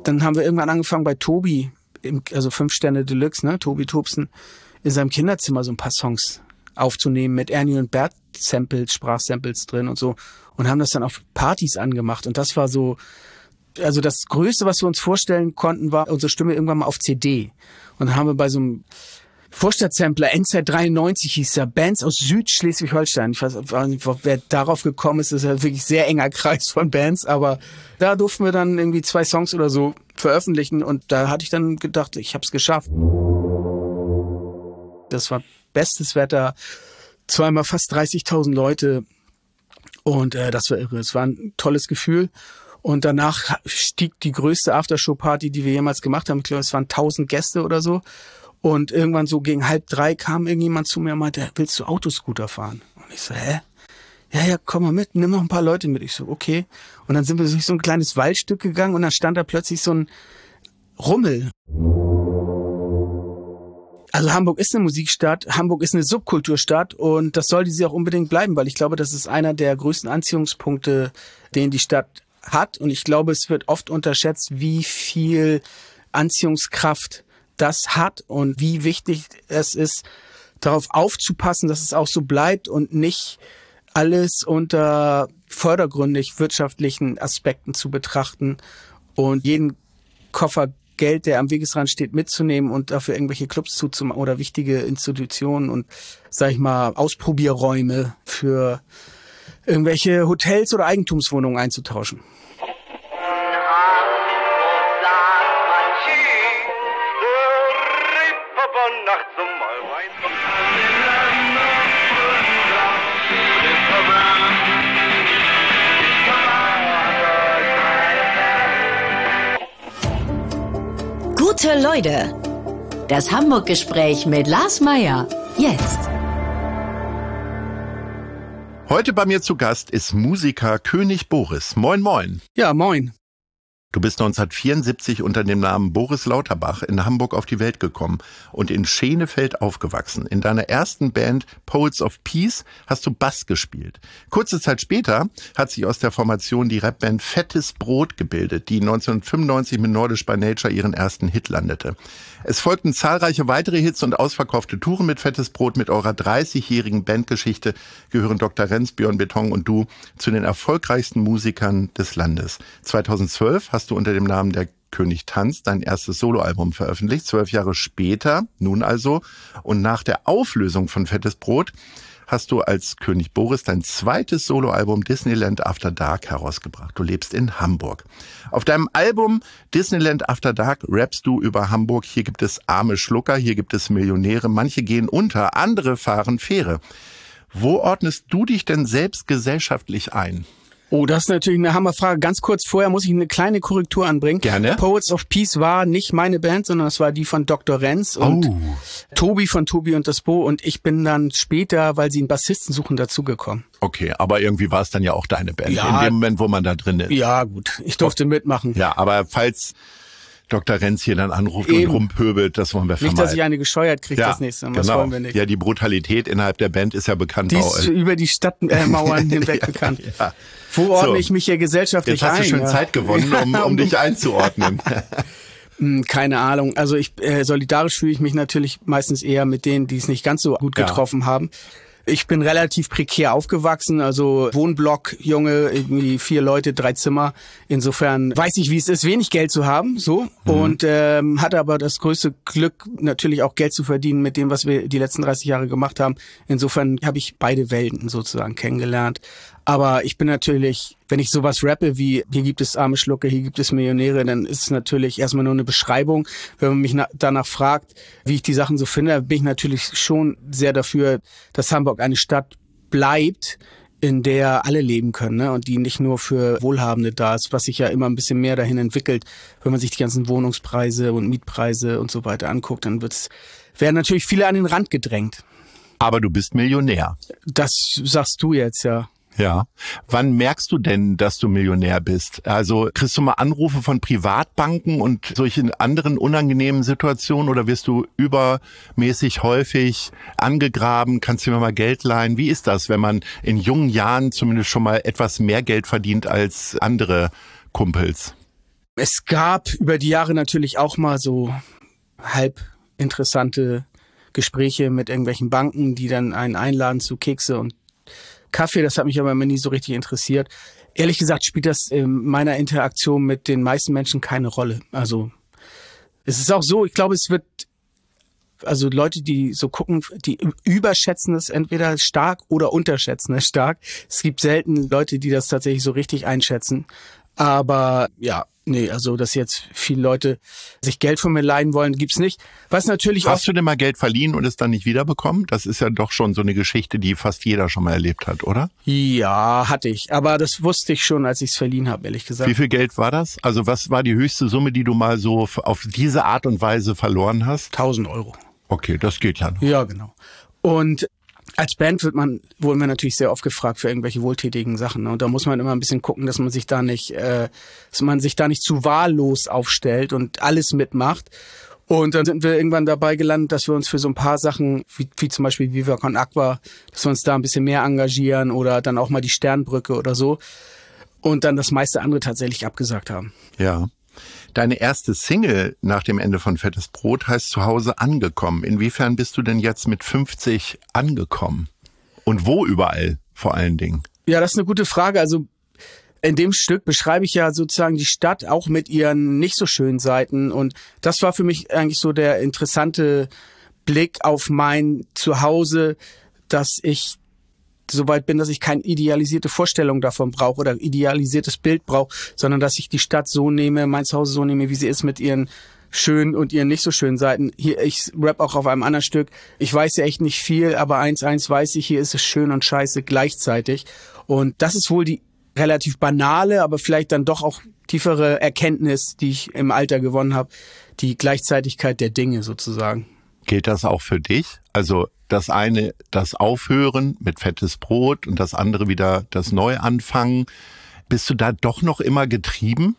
Dann haben wir irgendwann angefangen bei Tobi, also 5 Sterne Deluxe, ne, Tobi Tobsen, in seinem Kinderzimmer so ein paar Songs aufzunehmen mit Ernie und Bert Samples, Sprachsamples drin und so und haben das dann auf Partys angemacht und das war so, also das Größte, was wir uns vorstellen konnten, war unsere Stimme irgendwann mal auf CD und dann haben wir bei so einem Vorstadtsampler, Endzeit 93 hieß der, Bands aus Südschleswig-Holstein. Ich weiß nicht, wer darauf gekommen ist, das ist ja wirklich sehr enger Kreis von Bands, aber da durften wir dann irgendwie 2 Songs oder so veröffentlichen und da hatte ich dann gedacht, ich habe es geschafft. Das war bestes Wetter, zweimal fast 30.000 Leute und das war irre. Es war ein tolles Gefühl und danach stieg die größte Aftershow-Party, die wir jemals gemacht haben. Ich glaube, es waren 1.000 Gäste oder so. Und irgendwann so gegen 2:30 kam irgendjemand zu mir und meinte, willst du Autoscooter fahren? Und ich so, hä? Ja, komm mal mit, nimm noch ein paar Leute mit. Ich so, okay. Und dann sind wir durch so ein kleines Waldstück gegangen und dann stand da plötzlich so ein Rummel. Also Hamburg ist eine Musikstadt, Hamburg ist eine Subkulturstadt und das sollte sie auch unbedingt bleiben, weil ich glaube, das ist einer der größten Anziehungspunkte, den die Stadt hat. Und ich glaube, es wird oft unterschätzt, wie viel Anziehungskraft das hat und wie wichtig es ist, darauf aufzupassen, dass es auch so bleibt und nicht alles unter vordergründig wirtschaftlichen Aspekten zu betrachten und jeden Koffer Geld, der am Wegesrand steht, mitzunehmen und dafür irgendwelche Clubs zuzumachen oder wichtige Institutionen und, sag ich mal, Ausprobierräume für irgendwelche Hotels oder Eigentumswohnungen einzutauschen. Gute Leute, das Hamburg-Gespräch mit Lars Meyer, jetzt. Heute bei mir zu Gast ist Musiker König Boris. Moin, moin. Ja, moin. Du bist 1974 unter dem Namen Boris Lauterbach in Hamburg auf die Welt gekommen und in Schenefeld aufgewachsen. In deiner ersten Band Poets of Peace hast du Bass gespielt. Kurze Zeit später hat sich aus der Formation die Rapband Fettes Brot gebildet, die 1995 mit Nordisch by Nature ihren ersten Hit landete. Es folgten zahlreiche weitere Hits und ausverkaufte Touren mit Fettes Brot. Mit eurer 30-jährigen Bandgeschichte gehören Dr. Renz, Björn Beton und du zu den erfolgreichsten Musikern des Landes. 2012 hast du unter dem Namen Der König tanzt dein erstes Soloalbum veröffentlicht. 12 Jahre später, nun also, und nach der Auflösung von Fettes Brot, hast du als König Boris dein zweites Soloalbum Disneyland After Dark herausgebracht. Du lebst in Hamburg. Auf deinem Album Disneyland After Dark rappst du über Hamburg. Hier gibt es arme Schlucker, hier gibt es Millionäre. Manche gehen unter, andere fahren Fähre. Wo ordnest du dich denn selbst gesellschaftlich ein? Oh, das ist natürlich eine Hammerfrage. Ganz kurz vorher muss ich eine kleine Korrektur anbringen. Gerne. Poets of Peace war nicht meine Band, sondern es war die von Dr. Renz und Tobi von Tobi und das Bo. Und ich bin dann später, weil sie einen Bassisten suchen, dazugekommen. Okay, aber irgendwie war es dann ja auch deine Band, ja, in dem Moment, wo man da drin ist. Ja, gut. Ich durfte mitmachen. Ja, aber falls Dr. Renz hier dann anruft und rumpöbelt, das wollen wir vermeiden. Nicht, dass ich eine gescheuert kriege das nächste Mal. Das wollen wir nicht. Ja, die Brutalität innerhalb der Band ist ja bekannt. Die ist über die Stadtmauern hinweg bekannt. Ja. Wo ordne ich mich hier gesellschaftlich ein? Jetzt hast du schon Zeit gewonnen, um dich einzuordnen. Keine Ahnung. Also solidarisch fühle ich mich natürlich meistens eher mit denen, die es nicht ganz so gut getroffen haben. Ich bin relativ prekär aufgewachsen, also Wohnblock, Junge, irgendwie 4 Leute, 3 Zimmer. Insofern weiß ich, wie es ist, wenig Geld zu haben, so. Und hatte aber das größte Glück, natürlich auch Geld zu verdienen mit dem, was wir die letzten 30 Jahre gemacht haben. Insofern habe ich beide Welten sozusagen kennengelernt. Aber ich bin natürlich, wenn ich sowas rappe wie, hier gibt es arme Schlucke, hier gibt es Millionäre, dann ist es natürlich erstmal nur eine Beschreibung. Wenn man mich danach fragt, wie ich die Sachen so finde, bin ich natürlich schon sehr dafür, dass Hamburg eine Stadt bleibt, in der alle leben können, ne? Und die nicht nur für Wohlhabende da ist, was sich ja immer ein bisschen mehr dahin entwickelt. Wenn man sich die ganzen Wohnungspreise und Mietpreise und so weiter anguckt, dann werden natürlich viele an den Rand gedrängt. Aber du bist Millionär. Das sagst du jetzt, ja. Ja. Wann merkst du denn, dass du Millionär bist? Also kriegst du mal Anrufe von Privatbanken und solchen anderen unangenehmen Situationen oder wirst du übermäßig häufig angegraben? Kannst du mir mal Geld leihen? Wie ist das, wenn man in jungen Jahren zumindest schon mal etwas mehr Geld verdient als andere Kumpels? Es gab über die Jahre natürlich auch mal so halb interessante Gespräche mit irgendwelchen Banken, die dann einen einladen zu Kekse und Kaffee. Das hat mich aber immer nie so richtig interessiert. Ehrlich gesagt spielt das in meiner Interaktion mit den meisten Menschen keine Rolle. Also es ist auch so, ich glaube, also Leute, die so gucken, die überschätzen es entweder stark oder unterschätzen es stark. Es gibt selten Leute, die das tatsächlich so richtig einschätzen. Aber ja, nee, also dass jetzt viele Leute sich Geld von mir leihen wollen, gibt's nicht. Was natürlich Hast du denn mal Geld verliehen und es dann nicht wiederbekommen? Das ist ja doch schon so eine Geschichte, die fast jeder schon mal erlebt hat, oder? Ja, hatte ich. Aber das wusste ich schon, als ich es verliehen habe, ehrlich gesagt. Wie viel Geld war das? Also was war die höchste Summe, die du mal so auf diese Art und Weise verloren hast? 1.000 Euro. Okay, das geht ja noch. Ja, genau. Und als Band wurden wir natürlich sehr oft gefragt für irgendwelche wohltätigen Sachen. Ne? Und da muss man immer ein bisschen gucken, dass man sich da nicht zu wahllos aufstellt und alles mitmacht. Und dann sind wir irgendwann dabei gelandet, dass wir uns für so ein paar Sachen, wie zum Beispiel Viva Con Aqua, dass wir uns da ein bisschen mehr engagieren oder dann auch mal die Sternbrücke oder so. Und dann das meiste andere tatsächlich abgesagt haben. Ja. Deine erste Single nach dem Ende von Fettes Brot heißt Zuhause angekommen. Inwiefern bist du denn jetzt mit 50 angekommen? Und wo überall vor allen Dingen? Ja, das ist eine gute Frage. Also in dem Stück beschreibe ich ja sozusagen die Stadt auch mit ihren nicht so schönen Seiten. Und das war für mich eigentlich so der interessante Blick auf mein Zuhause, dass ich so weit bin, dass ich keine idealisierte Vorstellung davon brauche oder idealisiertes Bild brauche, sondern dass ich die Stadt so nehme, mein Zuhause so nehme, wie sie ist, mit ihren schönen und ihren nicht so schönen Seiten. Hier, ich rap auch auf einem anderen Stück. Ich weiß ja echt nicht viel, aber eins weiß ich, hier ist es schön und scheiße gleichzeitig. Und das ist wohl die relativ banale, aber vielleicht dann doch auch tiefere Erkenntnis, die ich im Alter gewonnen habe. Die Gleichzeitigkeit der Dinge sozusagen. Gilt das auch für dich? Also das eine, das Aufhören mit Fettes Brot und das andere wieder das Neuanfangen. Bist du da doch noch immer getrieben?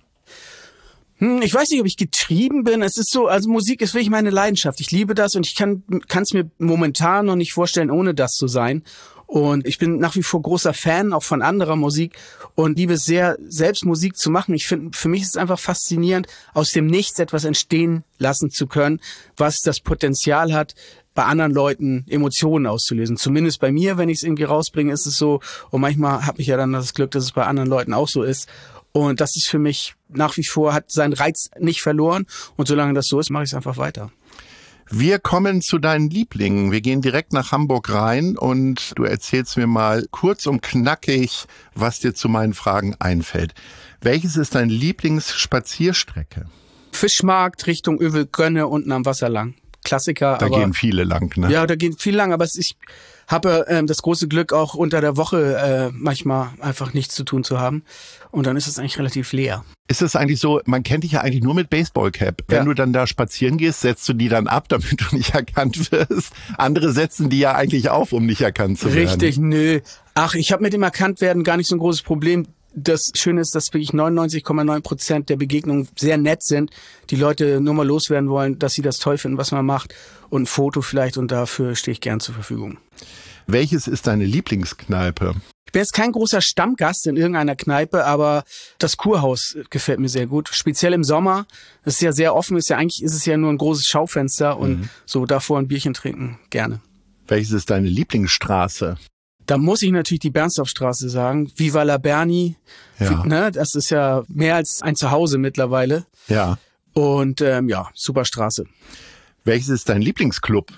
Ich weiß nicht, ob ich getrieben bin. Es ist so, also Musik ist wirklich meine Leidenschaft. Ich liebe das und ich kann es mir momentan noch nicht vorstellen, ohne das zu sein. Und ich bin nach wie vor großer Fan auch von anderer Musik und liebe es sehr, selbst Musik zu machen. Ich finde, für mich ist es einfach faszinierend, aus dem Nichts etwas entstehen lassen zu können, was das Potenzial hat, bei anderen Leuten Emotionen auszulösen. Zumindest bei mir, wenn ich es irgendwie rausbringe, ist es so. Und manchmal habe ich ja dann das Glück, dass es bei anderen Leuten auch so ist. Und das ist für mich nach wie vor, hat seinen Reiz nicht verloren. Und solange das so ist, mache ich es einfach weiter. Wir kommen zu deinen Lieblingen. Wir gehen direkt nach Hamburg rein und du erzählst mir mal kurz und knackig, was dir zu meinen Fragen einfällt. Welches ist deine Lieblingsspazierstrecke? Fischmarkt Richtung Övelkönne unten am Wasser lang. Klassiker. Da gehen viele lang, ne? Ja, da gehen viele lang, aber ich habe das große Glück, auch unter der Woche manchmal einfach nichts zu tun zu haben. Und dann ist es eigentlich relativ leer. Ist es eigentlich so, man kennt dich ja eigentlich nur mit Baseballcap. Wenn du dann da spazieren gehst, setzt du die dann ab, damit du nicht erkannt wirst. Andere setzen die ja eigentlich auf, um nicht erkannt zu werden. Richtig, nö. Ach, ich habe mit dem Erkanntwerden gar nicht so ein großes Problem. Das Schöne ist, dass wirklich 99,9% der Begegnungen sehr nett sind. Die Leute nur mal loswerden wollen, dass sie das toll finden, was man macht. Und ein Foto vielleicht, und dafür stehe ich gern zur Verfügung. Welches ist deine Lieblingskneipe? Ich bin jetzt kein großer Stammgast in irgendeiner Kneipe, aber das Kurhaus gefällt mir sehr gut. Speziell im Sommer. Das ist ja sehr offen, eigentlich ist es ja nur ein großes Schaufenster und so davor ein Bierchen trinken, gerne. Welches ist deine Lieblingsstraße? Da muss ich natürlich die Bernstorffstraße sagen. Viva la Berni. Ja. Ne, das ist ja mehr als ein Zuhause mittlerweile. Ja. Und super Straße. Welches ist dein Lieblingsclub?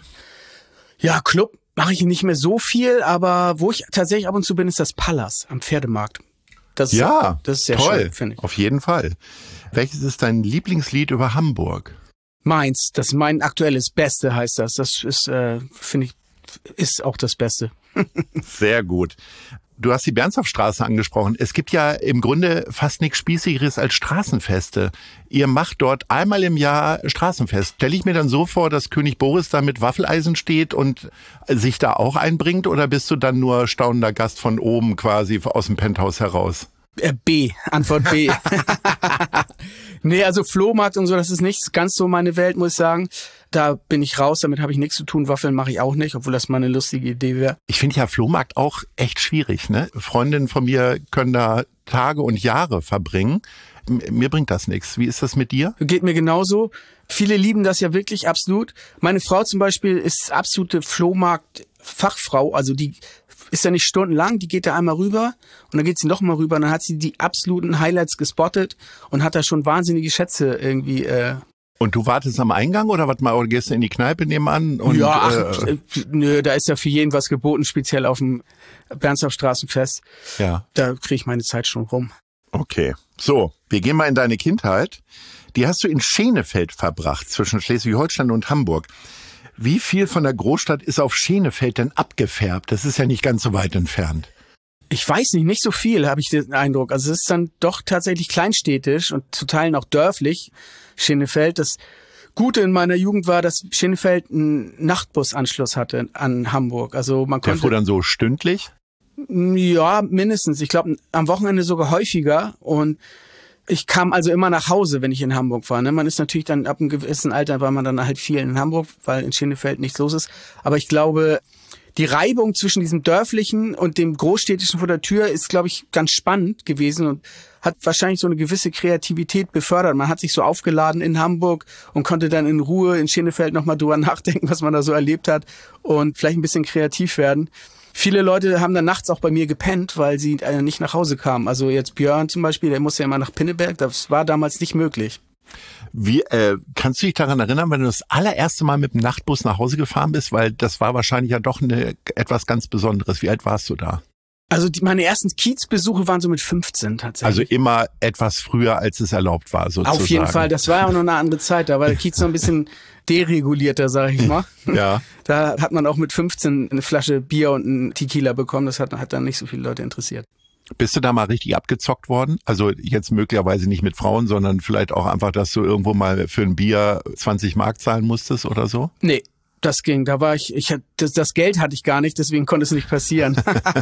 Ja, Club mache ich nicht mehr so viel, aber wo ich tatsächlich ab und zu bin, ist das Pallas am Pferdemarkt. Das ist sehr toll, schön, finde ich. Auf jeden Fall. Welches ist dein Lieblingslied über Hamburg? Meins, das ist mein aktuelles Beste, heißt das. Das ist, finde ich, ist auch das Beste. Sehr gut. Du hast die Bernstorffstraße angesprochen. Es gibt ja im Grunde fast nichts Spießigeres als Straßenfeste. Ihr macht dort einmal im Jahr Straßenfest. Stelle ich mir dann so vor, dass König Boris da mit Waffeleisen steht und sich da auch einbringt? Oder bist du dann nur staunender Gast von oben quasi aus dem Penthouse heraus? B, Antwort B. Nee, also Flohmarkt und so, das ist nicht ganz so meine Welt, muss ich sagen. Da bin ich raus, damit habe ich nichts zu tun. Waffeln mache ich auch nicht, obwohl das mal eine lustige Idee wäre. Ich finde ja Flohmarkt auch echt schwierig, ne? Freundinnen von mir können da Tage und Jahre verbringen. Mir bringt das nichts. Wie ist das mit dir? Geht mir genauso. Viele lieben das ja wirklich absolut. Meine Frau zum Beispiel ist absolute Flohmarkt-Fachfrau. Also die ist ja nicht stundenlang, die geht da einmal rüber und dann geht sie noch mal rüber und dann hat sie die absoluten Highlights gespottet und hat da schon wahnsinnige Schätze irgendwie. Und du wartest am Eingang oder was mal, oder gehst du in die Kneipe nebenan? Und, nö, da ist ja für jeden was geboten, speziell auf dem Bernstorff-Straßenfest. Ja. Da kriege ich meine Zeit schon rum. Okay, so, wir gehen mal in deine Kindheit. Die hast du in Schenefeld verbracht, zwischen Schleswig-Holstein und Hamburg. Wie viel von der Großstadt ist auf Schenefeld denn abgefärbt? Das ist ja nicht ganz so weit entfernt. Ich weiß nicht so viel, habe ich den Eindruck. Also es ist dann doch tatsächlich kleinstädtisch und zu Teilen auch dörflich, Schenefeld. Das Gute in meiner Jugend war, dass Schenefeld einen Nachtbusanschluss hatte an Hamburg. Also man konnte. Der fuhr dann so stündlich? Ja, mindestens. Ich glaube, am Wochenende sogar häufiger. Und ich kam also immer nach Hause, wenn ich in Hamburg war. Ne? Man ist natürlich dann ab einem gewissen Alter, war man dann halt viel in Hamburg, weil in Schenefeld nichts los ist. Aber ich glaube, die Reibung zwischen diesem dörflichen und dem großstädtischen vor der Tür ist, glaube ich, ganz spannend gewesen und hat wahrscheinlich so eine gewisse Kreativität befördert. Man hat sich so aufgeladen in Hamburg und konnte dann in Ruhe in Schenefeld nochmal drüber nachdenken, was man da so erlebt hat und vielleicht ein bisschen kreativ werden. Viele Leute haben dann nachts auch bei mir gepennt, weil sie nicht nach Hause kamen. Also jetzt Björn zum Beispiel, der musste ja immer nach Pinneberg. Das war damals nicht möglich. Wie kannst du dich daran erinnern, wenn du das allererste Mal mit dem Nachtbus nach Hause gefahren bist? Weil das war wahrscheinlich ja doch etwas ganz Besonderes. Wie alt warst du da? Also meine ersten Kiezbesuche waren so mit 15 tatsächlich. Also immer etwas früher, als es erlaubt war, sozusagen. Auf jeden Fall, das war ja auch noch eine andere Zeit. Da war der Kiez noch ein bisschen deregulierter, sage ich mal. Ja. Da hat man auch mit 15 eine Flasche Bier und einen Tequila bekommen. Das hat dann nicht so viele Leute interessiert. Bist du da mal richtig abgezockt worden? Also jetzt möglicherweise nicht mit Frauen, sondern vielleicht auch einfach, dass du irgendwo mal für ein Bier 20 Mark zahlen musstest oder so? Nee, das ging. Da war das Geld hatte ich gar nicht, deswegen konnte es nicht passieren.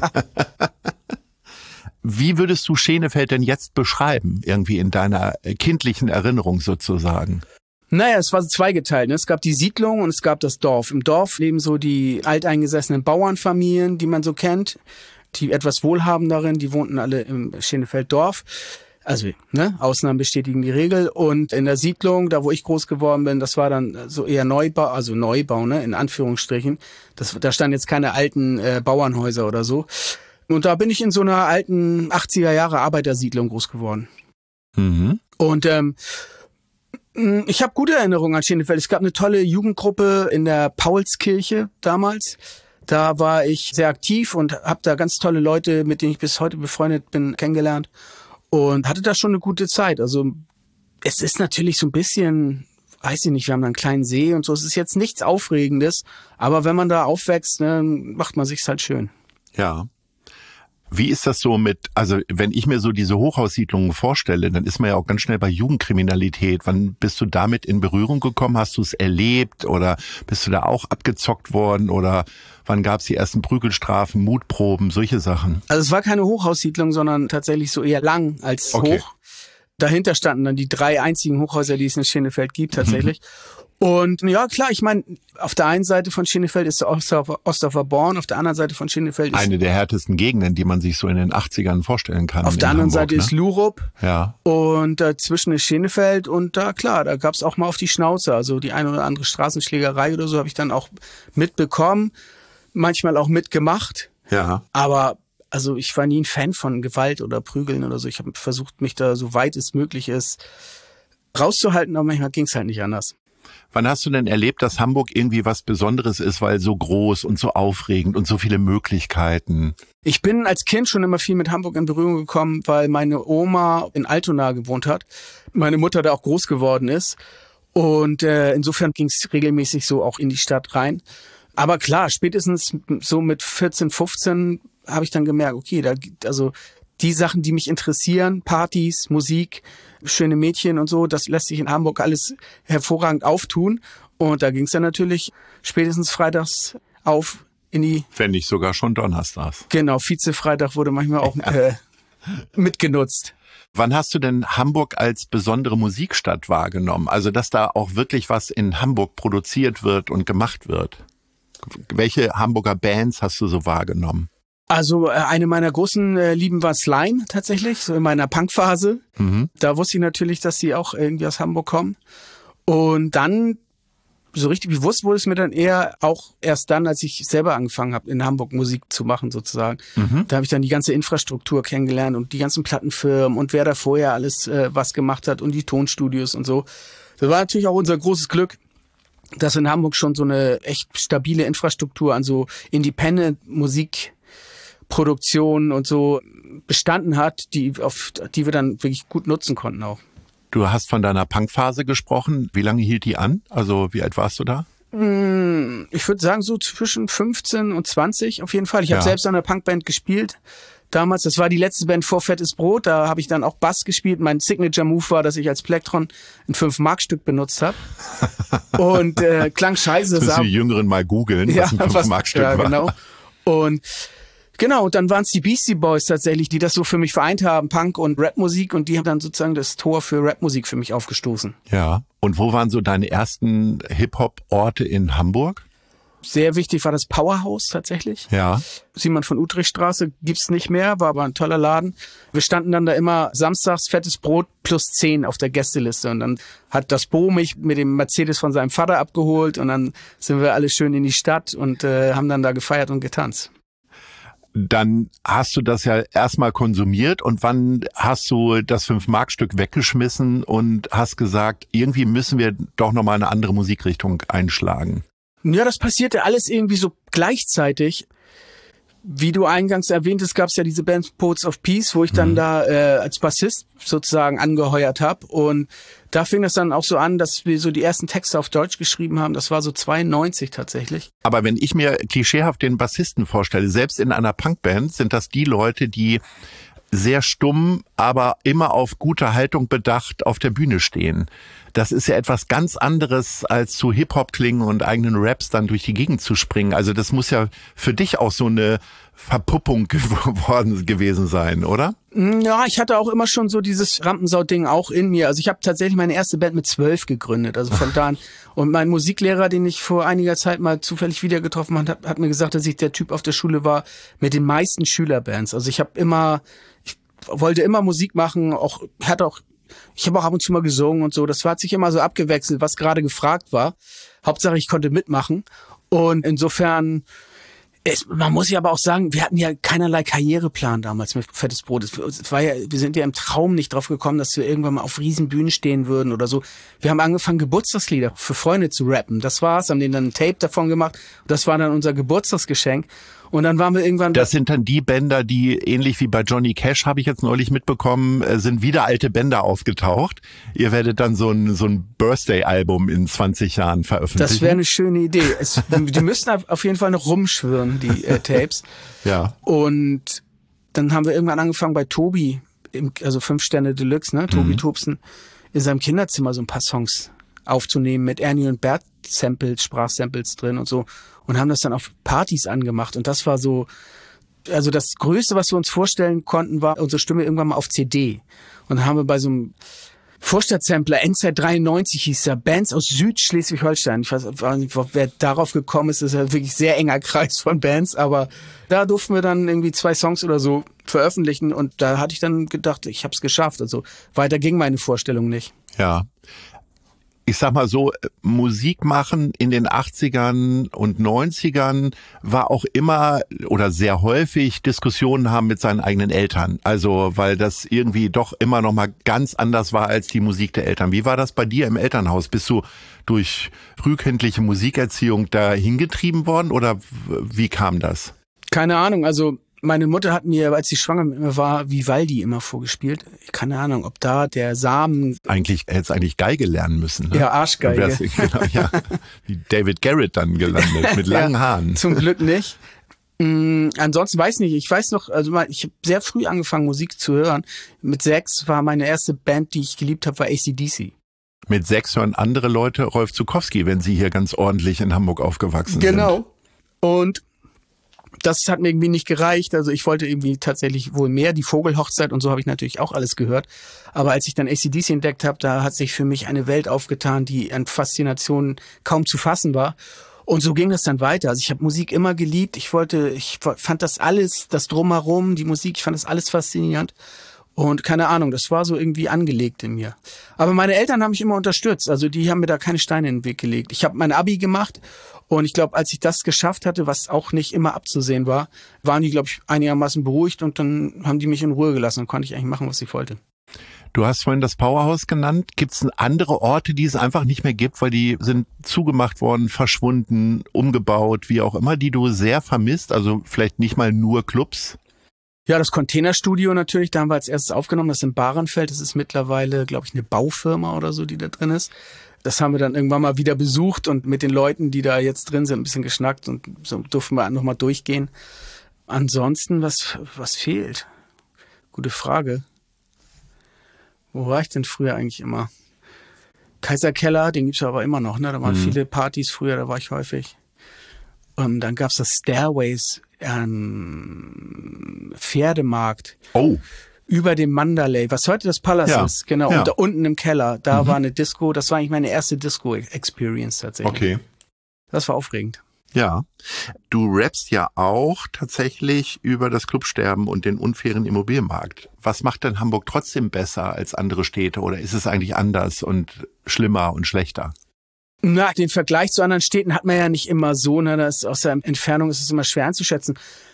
Wie würdest du Schenefeld denn jetzt beschreiben? Irgendwie in deiner kindlichen Erinnerung sozusagen? Naja, es war zweigeteilt. Ne? Es gab die Siedlung und es gab das Dorf. Im Dorf leben so die alteingesessenen Bauernfamilien, die man so kennt. Die etwas wohlhabenderen, die wohnten alle im Schenefeld-Dorf. Also, Ausnahmen bestätigen die Regel. Und in der Siedlung, da wo ich groß geworden bin, das war dann so eher Neubau, also Neubau, ne, in Anführungsstrichen. Da standen jetzt keine alten Bauernhäuser oder so. Und da bin ich in so einer alten 80er Jahre Arbeitersiedlung groß geworden. Mhm. Und ich habe gute Erinnerungen an Schenefeld. Es gab eine tolle Jugendgruppe in der Paulskirche damals. Da war ich sehr aktiv und habe da ganz tolle Leute, mit denen ich bis heute befreundet bin, kennengelernt und hatte da schon eine gute Zeit. Also es ist natürlich so ein bisschen, weiß ich nicht, wir haben da einen kleinen See und so. Es ist jetzt nichts Aufregendes, aber wenn man da aufwächst, ne, macht man sich's halt schön. Ja. Wie ist das so also wenn ich mir so diese Hochhaussiedlungen vorstelle, dann ist man ja auch ganz schnell bei Jugendkriminalität. Wann bist du damit in Berührung gekommen? Hast du es erlebt oder bist du da auch abgezockt worden oder wann gab es die ersten Prügelstrafen, Mutproben, solche Sachen? Also es war keine Hochhaussiedlung, sondern tatsächlich so eher lang als hoch. Dahinter standen dann die 3 einzigen Hochhäuser, die es in Schenefeld gibt tatsächlich. Und ja, klar, ich meine, auf der einen Seite von Schenefeld ist der Ostdorfer Born, auf der anderen Seite von Schenefeld ist eine der härtesten Gegenden, die man sich so in den 80ern vorstellen kann. Auf der anderen Hamburg, Seite ist Lurup. Ja. Und dazwischen ist Schenefeld und da gab's auch mal auf die Schnauze. Also die eine oder andere Straßenschlägerei oder so habe ich dann auch mitbekommen, manchmal auch mitgemacht. Ja. Aber also ich war nie ein Fan von Gewalt oder Prügeln oder so. Ich habe versucht, mich da so weit es möglich ist rauszuhalten, aber manchmal ging's halt nicht anders. Wann hast du denn erlebt, dass Hamburg irgendwie was Besonderes ist, weil so groß und so aufregend und so viele Möglichkeiten? Ich bin als Kind schon immer viel mit Hamburg in Berührung gekommen, weil meine Oma in Altona gewohnt hat, meine Mutter da auch groß geworden ist und insofern ging es regelmäßig so auch in die Stadt rein. Aber klar, spätestens so mit 14, 15 habe ich dann gemerkt, okay, also die Sachen, die mich interessieren, Partys, Musik, schöne Mädchen und so, das lässt sich in Hamburg alles hervorragend auftun. Und da ging es dann natürlich spätestens freitags auf in die... Wenn nicht sogar schon donnerstags. Genau, Vize-Freitag wurde manchmal auch mitgenutzt. Wann hast du denn Hamburg als besondere Musikstadt wahrgenommen? Also, dass da auch wirklich was in Hamburg produziert wird und gemacht wird. Welche Hamburger Bands hast du so wahrgenommen? Also eine meiner großen Lieben war Slime tatsächlich, so in meiner Punkphase. Da wusste ich natürlich, dass sie auch irgendwie aus Hamburg kommen. Und dann, so richtig bewusst wurde es mir dann eher auch erst dann, als ich selber angefangen habe, in Hamburg Musik zu machen sozusagen. Da habe ich dann die ganze Infrastruktur kennengelernt und die ganzen Plattenfirmen und wer da vorher alles was gemacht hat und die Tonstudios und so. Das war natürlich auch unser großes Glück, dass in Hamburg schon so eine echt stabile Infrastruktur an so Independent-Musikproduktionen und so bestanden hat, die wir dann wirklich gut nutzen konnten auch. Du hast von deiner Punkphase gesprochen. Wie lange hielt die an? Also wie alt warst du da? Ich würde sagen so zwischen 15 und 20 auf jeden Fall. Ich habe selbst in einer Punkband gespielt. Damals, das war die letzte Band vor Fettes Brot, da habe ich dann auch Bass gespielt. Mein Signature-Move war, dass ich als Plektron ein 5-Mark-Stück benutzt habe. Und klang scheiße. Das müssen die Jüngeren mal googeln, was ein 5-Mark-Stück war. Genau. Und dann waren es die Beastie Boys tatsächlich, die das so für mich vereint haben, Punk und Rapmusik. Und die haben dann sozusagen das Tor für Rapmusik für mich aufgestoßen. Ja. Und wo waren so deine ersten Hip-Hop-Orte in Hamburg? Sehr wichtig war das Powerhouse tatsächlich. Ja. Simon von Utrechtstraße gibt's nicht mehr, war aber ein toller Laden. Wir standen dann da immer samstags Fettes Brot plus 10 auf der Gästeliste und dann hat das Bo mich mit dem Mercedes von seinem Vater abgeholt und dann sind wir alle schön in die Stadt und haben dann da gefeiert und getanzt. Dann hast du das ja erstmal konsumiert und wann hast du das 5-Mark-Stück weggeschmissen und hast gesagt, irgendwie müssen wir doch nochmal eine andere Musikrichtung einschlagen? Ja, das passierte alles irgendwie so gleichzeitig. Wie du eingangs erwähntest, gab es ja diese Band Poets of Peace, wo ich dann da als Bassist sozusagen angeheuert habe. Und da fing es dann auch so an, dass wir so die ersten Texte auf Deutsch geschrieben haben. Das war so 92 tatsächlich. Aber wenn ich mir klischeehaft den Bassisten vorstelle, selbst in einer Punkband sind das die Leute, die sehr stumm, aber immer auf gute Haltung bedacht auf der Bühne stehen. Das ist ja etwas ganz anderes, als zu Hip-Hop klingen und eigenen Raps dann durch die Gegend zu springen. Also das muss ja für dich auch so eine Verpuppung gewesen sein, oder? Ja, ich hatte auch immer schon so dieses Rampensau-Ding auch in mir. Also ich habe tatsächlich meine erste Band mit 12 gegründet. Also von da an. Und mein Musiklehrer, den ich vor einiger Zeit mal zufällig wieder getroffen habe, hat mir gesagt, dass ich der Typ auf der Schule war mit den meisten Schülerbands. Also ich wollte immer Musik machen, ich habe auch ab und zu mal gesungen und so. Das hat sich immer so abgewechselt, was gerade gefragt war. Hauptsache, ich konnte mitmachen. Und insofern, man muss ja aber auch sagen, wir hatten ja keinerlei Karriereplan damals mit Fettes Brot. Wir sind ja im Traum nicht drauf gekommen, dass wir irgendwann mal auf Riesenbühnen stehen würden oder so. Wir haben angefangen, Geburtstagslieder für Freunde zu rappen. Das war's, haben denen dann ein Tape davon gemacht. Das war dann unser Geburtstagsgeschenk. Und dann waren wir irgendwann... Das sind dann die Bänder, die ähnlich wie bei Johnny Cash, habe ich jetzt neulich mitbekommen, sind wieder alte Bänder aufgetaucht. Ihr werdet dann so ein Birthday-Album in 20 Jahren veröffentlichen. Das wäre eine schöne Idee. Die müssen auf jeden Fall noch rumschwirren, die Tapes. Ja. Und dann haben wir irgendwann angefangen bei Tobi, also 5 Sterne Deluxe, ne? Tobi Tobsen, in seinem Kinderzimmer so ein paar Songs aufzunehmen mit Ernie und Bert Sprachsamples drin und so. Und haben das dann auf Partys angemacht. Und das war so, also das Größte, was wir uns vorstellen konnten, war unsere Stimme irgendwann mal auf CD. Und dann haben wir bei so einem Vorstadtsampler, Endzeit 93 hieß der, Bands aus Südschleswig-Holstein. Ich weiß nicht, wer darauf gekommen ist, das ist ja wirklich sehr enger Kreis von Bands, aber da durften wir dann irgendwie 2 Songs oder so veröffentlichen und da hatte ich dann gedacht, ich habe es geschafft. Also weiter ging meine Vorstellung nicht. Ja. Ich sag mal so, Musik machen in den 80ern und 90ern war auch immer oder sehr häufig Diskussionen haben mit seinen eigenen Eltern. Also, weil das irgendwie doch immer noch mal ganz anders war als die Musik der Eltern. Wie war das bei dir im Elternhaus? Bist du durch frühkindliche Musikerziehung da hingetrieben worden oder wie kam das? Keine Ahnung, also meine Mutter hat mir, als sie schwanger mit mir war, Vivaldi immer vorgespielt. Keine Ahnung, ob da der Samen... Hättest eigentlich Geige lernen müssen. Ne? Ja, Arschgeige. Genau, ja. Wie David Garrett dann gelandet, mit langen Haaren. Zum Glück nicht. Ansonsten weiß nicht, ich weiß noch, also ich habe sehr früh angefangen, Musik zu hören. Mit 6 war meine erste Band, die ich geliebt habe, war AC/DC. Mit 6 hören andere Leute Rolf Zuckowski, wenn sie hier ganz ordentlich in Hamburg aufgewachsen sind. Genau. Und das hat mir irgendwie nicht gereicht. Also ich wollte irgendwie tatsächlich wohl mehr. Die Vogelhochzeit und so habe ich natürlich auch alles gehört. Aber als ich dann AC/DC entdeckt habe, da hat sich für mich eine Welt aufgetan, die an Faszination kaum zu fassen war. Und so ging das dann weiter. Also ich habe Musik immer geliebt. Ich fand das alles, das Drumherum, die Musik, ich fand das alles faszinierend. Und keine Ahnung, das war so irgendwie angelegt in mir. Aber meine Eltern haben mich immer unterstützt. Also die haben mir da keine Steine in den Weg gelegt. Ich habe mein Abi gemacht und ich glaube, als ich das geschafft hatte, was auch nicht immer abzusehen war, waren die, glaube ich, einigermaßen beruhigt und dann haben die mich in Ruhe gelassen. Dann konnte ich eigentlich machen, was ich wollte. Du hast vorhin das Powerhouse genannt. Gibt es andere Orte, die es einfach nicht mehr gibt, weil die sind zugemacht worden, verschwunden, umgebaut, wie auch immer, die du sehr vermisst? Also vielleicht nicht mal nur Clubs? Ja, das Containerstudio natürlich, da haben wir als erstes aufgenommen, das ist in Bahrenfeld, das ist mittlerweile, glaube ich, eine Baufirma oder so, die da drin ist. Das haben wir dann irgendwann mal wieder besucht und mit den Leuten, die da jetzt drin sind, ein bisschen geschnackt und so durften wir nochmal durchgehen. Ansonsten, was fehlt? Gute Frage. Wo war ich denn früher eigentlich immer? Kaiserkeller, den gibt's ja aber immer noch, ne? Da waren viele Partys früher, da war ich häufig. Dann gab's das Stairways, Pferdemarkt. Oh. Über dem Mandalay, was heute das Palace ist, genau. Ja. Und da unten im Keller, da war eine Disco. Das war eigentlich meine erste Disco-Experience tatsächlich. Okay. Das war aufregend. Ja. Du rappst ja auch tatsächlich über das Clubsterben und den unfairen Immobilienmarkt. Was macht denn Hamburg trotzdem besser als andere Städte? Oder ist es eigentlich anders und schlimmer und schlechter? Na, den Vergleich zu anderen Städten hat man ja nicht immer so, ne? Das aus der Entfernung ist es immer schwer einzuschätzen.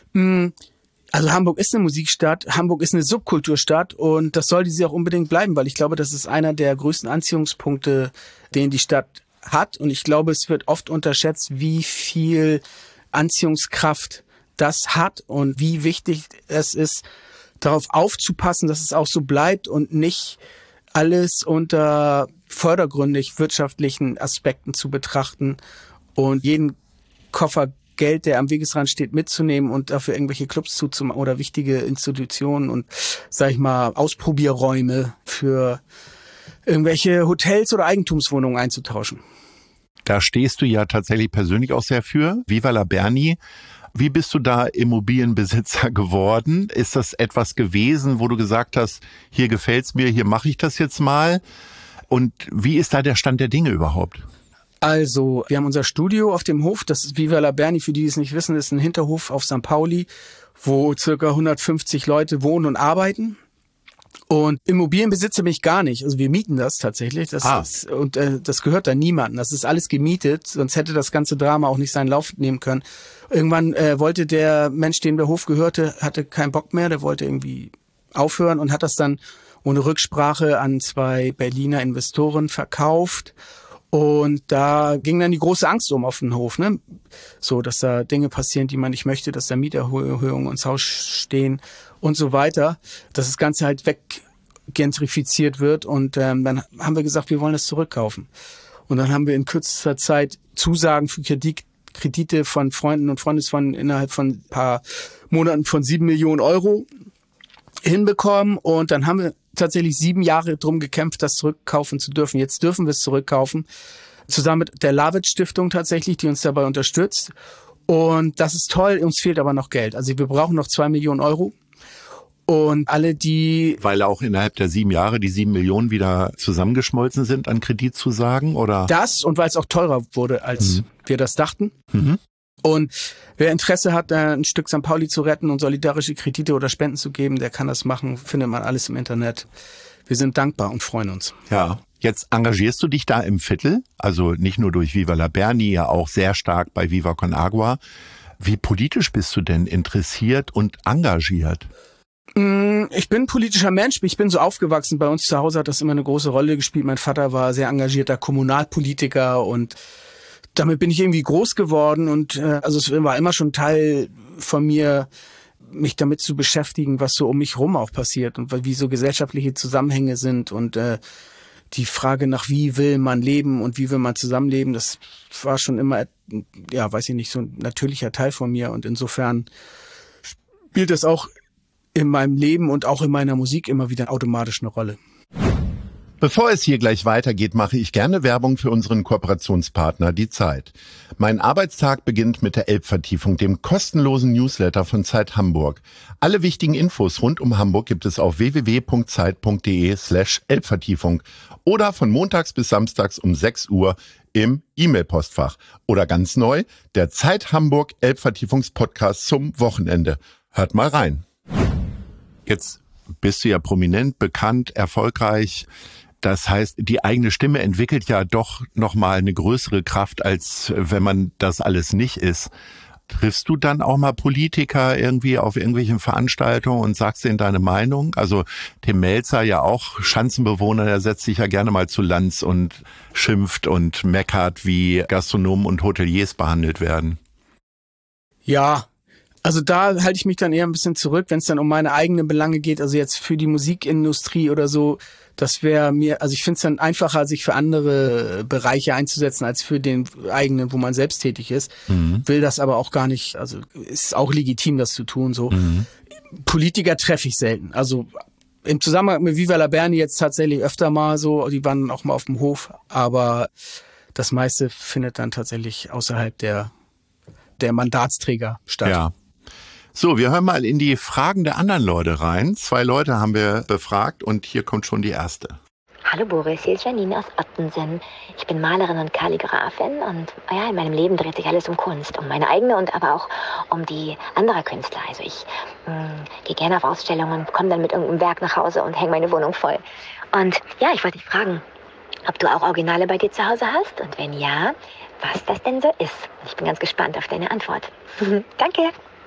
Also Hamburg ist eine Musikstadt, Hamburg ist eine Subkulturstadt und das sollte sie auch unbedingt bleiben, weil ich glaube, das ist einer der größten Anziehungspunkte, den die Stadt hat. Und ich glaube, es wird oft unterschätzt, wie viel Anziehungskraft das hat und wie wichtig es ist, darauf aufzupassen, dass es auch so bleibt und nicht alles unter vordergründig wirtschaftlichen Aspekten zu betrachten und jeden Koffer Geld, der am Wegesrand steht, mitzunehmen und dafür irgendwelche Clubs zuzumachen oder wichtige Institutionen und, sag ich mal, Ausprobierräume für irgendwelche Hotels oder Eigentumswohnungen einzutauschen. Da stehst du ja tatsächlich persönlich auch sehr für. Viva la Berni. Wie bist du da Immobilienbesitzer geworden? Ist das etwas gewesen, wo du gesagt hast, hier gefällt's mir, hier mache ich das jetzt mal? Und wie ist da der Stand der Dinge überhaupt? Also, wir haben unser Studio auf dem Hof, das ist Viva la Berni, für die, die es nicht wissen, ist ein Hinterhof auf St. Pauli, wo circa 150 Leute wohnen und arbeiten. Und Immobilienbesitzer bin ich gar nicht. Also wir mieten das tatsächlich. Das gehört da niemandem. Das ist alles gemietet, sonst hätte das ganze Drama auch nicht seinen Lauf nehmen können. Irgendwann wollte der Mensch, dem der Hof gehörte, hatte keinen Bock mehr, der wollte irgendwie aufhören und hat das dann ohne Rücksprache an 2 Berliner Investoren verkauft. Und da ging dann die große Angst auf den Hof, ne? So, dass da Dinge passieren, die man nicht möchte, dass da Mieterhöhungen ins Haus stehen und so weiter, dass das Ganze halt weggentrifiziert wird. Und dann haben wir gesagt, wir wollen das zurückkaufen. Und dann haben wir in kürzester Zeit Zusagen für Kredite von Freunden und Freundesfreunden innerhalb von ein paar Monaten von 7 Millionen Euro hinbekommen. Und dann haben wir tatsächlich 7 Jahre drum gekämpft, das zurückkaufen zu dürfen. Jetzt dürfen wir es zurückkaufen. Zusammen mit der Lavitz Stiftung tatsächlich, die uns dabei unterstützt. Und das ist toll, uns fehlt aber noch Geld. Also wir brauchen noch 2 Millionen Euro. Und alle die... Weil auch innerhalb der 7 Jahre die 7 Millionen wieder zusammengeschmolzen sind an Kreditzusagen, oder? Das und weil es auch teurer wurde, als wir das dachten. Mhm. Und wer Interesse hat, ein Stück St. Pauli zu retten und solidarische Kredite oder Spenden zu geben, der kann das machen. Findet man alles im Internet. Wir sind dankbar und freuen uns. Ja. Jetzt engagierst du dich da im Viertel, also nicht nur durch Viva la Berni, ja auch sehr stark bei Viva Con Agua. Wie politisch bist du denn interessiert und engagiert? Ich bin ein politischer Mensch, ich bin so aufgewachsen. Bei uns zu Hause hat das immer eine große Rolle gespielt. Mein Vater war sehr engagierter Kommunalpolitiker und damit bin ich irgendwie groß geworden und also es war immer schon Teil von mir, mich damit zu beschäftigen, was so um mich rum auch passiert und wie so gesellschaftliche Zusammenhänge sind und die Frage nach wie will man leben und wie will man zusammenleben, das war schon immer, ja, weiß ich nicht, so ein natürlicher Teil von mir und insofern spielt das auch in meinem Leben und auch in meiner Musik immer wieder automatisch eine Rolle. Bevor es hier gleich weitergeht, mache ich gerne Werbung für unseren Kooperationspartner, die Zeit. Mein Arbeitstag beginnt mit der Elbvertiefung, dem kostenlosen Newsletter von Zeit Hamburg. Alle wichtigen Infos rund um Hamburg gibt es auf www.zeit.de/Elbvertiefung oder von montags bis samstags um 6 Uhr im E-Mail-Postfach. Oder ganz neu, der Zeit Hamburg Elbvertiefungspodcast zum Wochenende. Hört mal rein. Jetzt bist du ja prominent, bekannt, erfolgreich. Das heißt, die eigene Stimme entwickelt ja doch nochmal eine größere Kraft, als wenn man das alles nicht ist. Triffst du dann auch mal Politiker irgendwie auf irgendwelchen Veranstaltungen und sagst denen deine Meinung? Also Tim Mälzer, ja auch Schanzenbewohner, der setzt sich ja gerne mal zu Lanz und schimpft und meckert, wie Gastronomen und Hoteliers behandelt werden. Ja, also da halte ich mich dann eher ein bisschen zurück, wenn es dann um meine eigenen Belange geht. Also jetzt für die Musikindustrie oder so, das wäre mir, also ich finde es dann einfacher, sich für andere Bereiche einzusetzen, als für den eigenen, wo man selbst tätig ist. Will das aber auch gar nicht, also ist auch legitim, das zu tun. So Politiker treffe ich selten. Also im Zusammenhang mit Viva la Berni jetzt tatsächlich öfter mal so, die waren auch mal auf dem Hof, aber das meiste findet dann tatsächlich außerhalb der Mandatsträger statt. Ja. So, wir hören mal in die Fragen der anderen Leute rein. 2 Leute haben wir befragt und hier kommt schon die erste. Hallo Boris, hier ist Janine aus Ottensen. Ich bin Malerin und Kalligrafin und ja, in meinem Leben dreht sich alles um Kunst, um meine eigene und aber auch um die anderer Künstler. Also ich gehe gerne auf Ausstellungen, komme dann mit irgendeinem Werk nach Hause und hänge meine Wohnung voll. Und ja, ich wollte dich fragen, ob du auch Originale bei dir zu Hause hast und wenn ja, was das denn so ist. Ich bin ganz gespannt auf deine Antwort. Danke.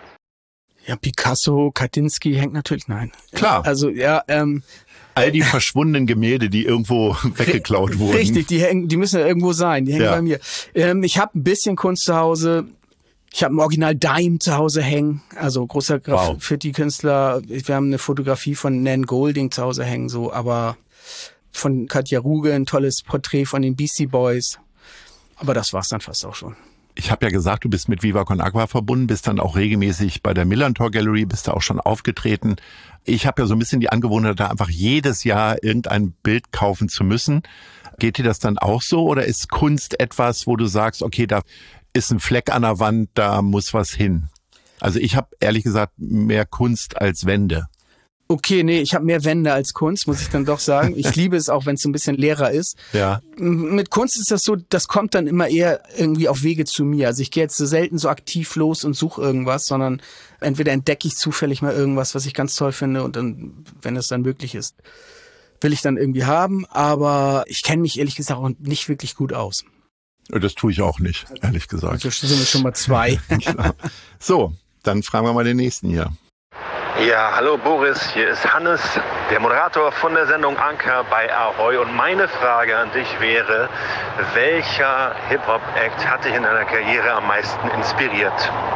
Ja, Picasso, Kandinsky hängt natürlich, nein. Klar. Also ja, all die verschwundenen Gemälde, die irgendwo weggeklaut wurden. Richtig, die müssen ja irgendwo sein, die hängen bei mir. Ich habe ein bisschen Kunst zu Hause. Ich habe ein Original Dime zu Hause hängen, also großer Graffiti-Künstler. Wir haben eine Fotografie von Nan Golding zu Hause hängen, so, aber von Katja Ruge ein tolles Porträt von den Beastie Boys. Aber das war's dann fast auch schon. Ich habe ja gesagt, du bist mit Viva Con Agua verbunden, bist dann auch regelmäßig bei der Millantor Gallery, bist da auch schon aufgetreten. Ich habe ja so ein bisschen die Angewohnheit, da einfach jedes Jahr irgendein Bild kaufen zu müssen. Geht dir das dann auch so oder ist Kunst etwas, wo du sagst, okay, da ist ein Fleck an der Wand, da muss was hin? Also ich habe ehrlich gesagt mehr Kunst als Wände. Okay, nee, ich habe mehr Wände als Kunst, muss ich dann doch sagen. Ich liebe es auch, wenn es so ein bisschen leerer ist. Ja. Mit Kunst ist das so, das kommt dann immer eher irgendwie auf Wege zu mir. Also ich gehe jetzt so selten so aktiv los und suche irgendwas, sondern entweder entdecke ich zufällig mal irgendwas, was ich ganz toll finde und dann, wenn es dann möglich ist, will ich dann irgendwie haben. Aber ich kenne mich ehrlich gesagt auch nicht wirklich gut aus. Das tue ich auch nicht, ehrlich gesagt. Also sind wir schon mal 2. Genau. So, dann fragen wir mal den nächsten hier. Ja, hallo Boris, hier ist Hannes, der Moderator von der Sendung Anker bei Ahoi. Und meine Frage an dich wäre, welcher Hip-Hop-Act hat dich in deiner Karriere am meisten inspiriert?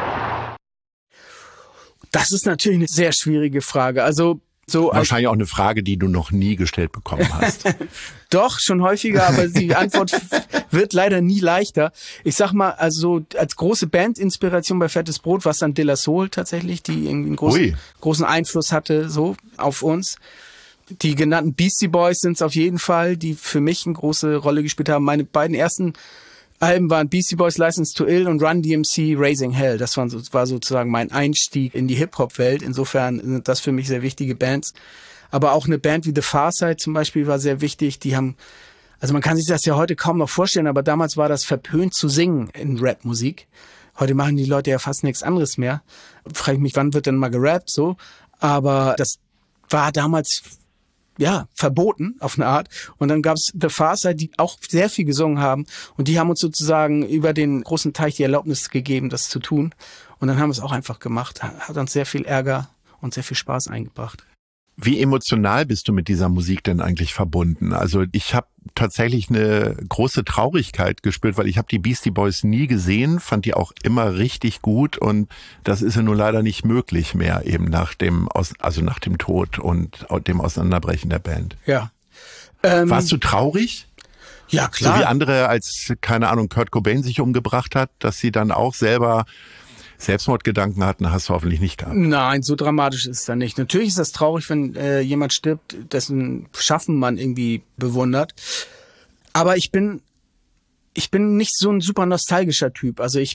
Das ist natürlich eine sehr schwierige Frage. Also so wahrscheinlich auch eine Frage, die du noch nie gestellt bekommen hast. Doch, schon häufiger, aber die Antwort wird leider nie leichter. Ich sag mal, also als große Bandinspiration bei Fettes Brot war es dann De La Soul tatsächlich, die irgendwie einen großen Einfluss hatte so auf uns. Die genannten Beastie Boys sind es auf jeden Fall, die für mich eine große Rolle gespielt haben. Meine beiden ersten Alben waren Beastie Boys License to Ill und Run DMC Raising Hell. Das war sozusagen mein Einstieg in die Hip-Hop-Welt. Insofern sind das für mich sehr wichtige Bands. Aber auch eine Band wie The Pharcyde zum Beispiel war sehr wichtig. Die haben, also man kann sich das ja heute kaum noch vorstellen, aber damals war das verpönt zu singen in Rap-Musik. Heute machen die Leute ja fast nichts anderes mehr. Frage ich mich, wann wird denn mal gerappt, so? Aber das war damals ja, verboten auf eine Art. Und dann gab's The Pharcyde, die auch sehr viel gesungen haben. Und die haben uns sozusagen über den großen Teich die Erlaubnis gegeben, das zu tun. Und dann haben wir es auch einfach gemacht. Hat uns sehr viel Ärger und sehr viel Spaß eingebracht. Wie emotional bist du mit dieser Musik denn eigentlich verbunden? Also ich habe tatsächlich eine große Traurigkeit gespürt, weil ich habe die Beastie Boys nie gesehen, fand die auch immer richtig gut und das ist ja nun leider nicht möglich mehr eben nach dem Tod und dem Auseinanderbrechen der Band. Ja. Warst du traurig? Ja, klar. So wie andere, als, keine Ahnung, Kurt Cobain sich umgebracht hat, dass sie dann auch selber Selbstmordgedanken hatten, hast du hoffentlich nicht gehabt. Nein, so dramatisch ist es dann nicht. Natürlich ist das traurig, wenn jemand stirbt, dessen Schaffen man irgendwie bewundert. Aber ich bin nicht so ein super nostalgischer Typ. Also ich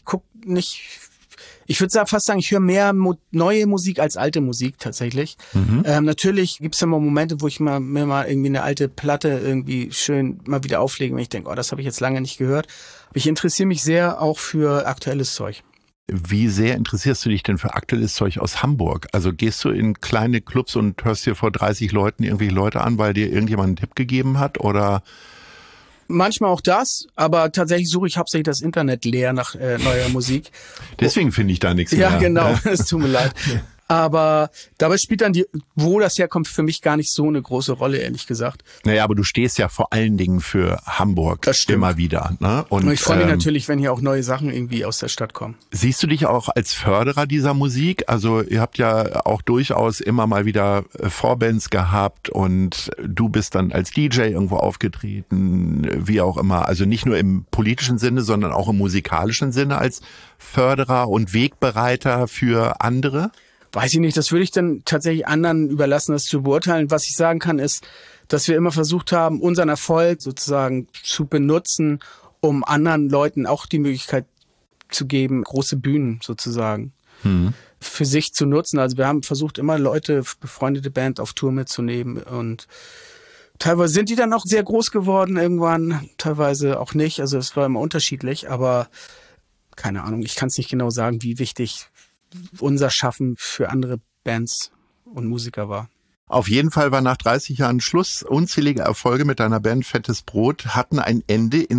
würde fast sagen, ich höre mehr neue Musik als alte Musik tatsächlich. Natürlich gibt es immer Momente, wo ich mir mal irgendwie eine alte Platte irgendwie schön mal wieder auflege, wenn ich denke, das habe ich jetzt lange nicht gehört. Aber ich interessiere mich sehr auch für aktuelles Zeug. Wie sehr interessierst du dich denn für aktuelles Zeug aus Hamburg? Also gehst du in kleine Clubs und hörst dir vor 30 Leuten irgendwelche Leute an, weil dir irgendjemand einen Tipp gegeben hat, oder? Manchmal auch das, aber tatsächlich suche ich hauptsächlich das Internet leer nach neuer Musik. Deswegen finde ich da nichts mehr. Ja, genau, es tut mir leid. Aber dabei spielt dann wo das herkommt, für mich gar nicht so eine große Rolle, ehrlich gesagt. Naja, aber du stehst ja vor allen Dingen für Hamburg. Das stimmt. Immer wieder. Ne? Und ich freue mich natürlich, wenn hier auch neue Sachen irgendwie aus der Stadt kommen. Siehst du dich auch als Förderer dieser Musik? Also ihr habt ja auch durchaus immer mal wieder Vorbands gehabt und du bist dann als DJ irgendwo aufgetreten, wie auch immer. Also nicht nur im politischen Sinne, sondern auch im musikalischen Sinne als Förderer und Wegbereiter für andere? Weiß ich nicht, das würde ich dann tatsächlich anderen überlassen, das zu beurteilen. Was ich sagen kann, ist, dass wir immer versucht haben, unseren Erfolg sozusagen zu benutzen, um anderen Leuten auch die Möglichkeit zu geben, große Bühnen sozusagen für sich zu nutzen. Also wir haben versucht, immer Leute, befreundete Band auf Tour mitzunehmen, und teilweise sind die dann auch sehr groß geworden irgendwann, teilweise auch nicht. Also es war immer unterschiedlich, aber keine Ahnung, ich kann es nicht genau sagen, wie wichtig unser Schaffen für andere Bands und Musiker war. Auf jeden Fall war nach 30 Jahren Schluss. Unzählige Erfolge mit deiner Band Fettes Brot hatten ein Ende in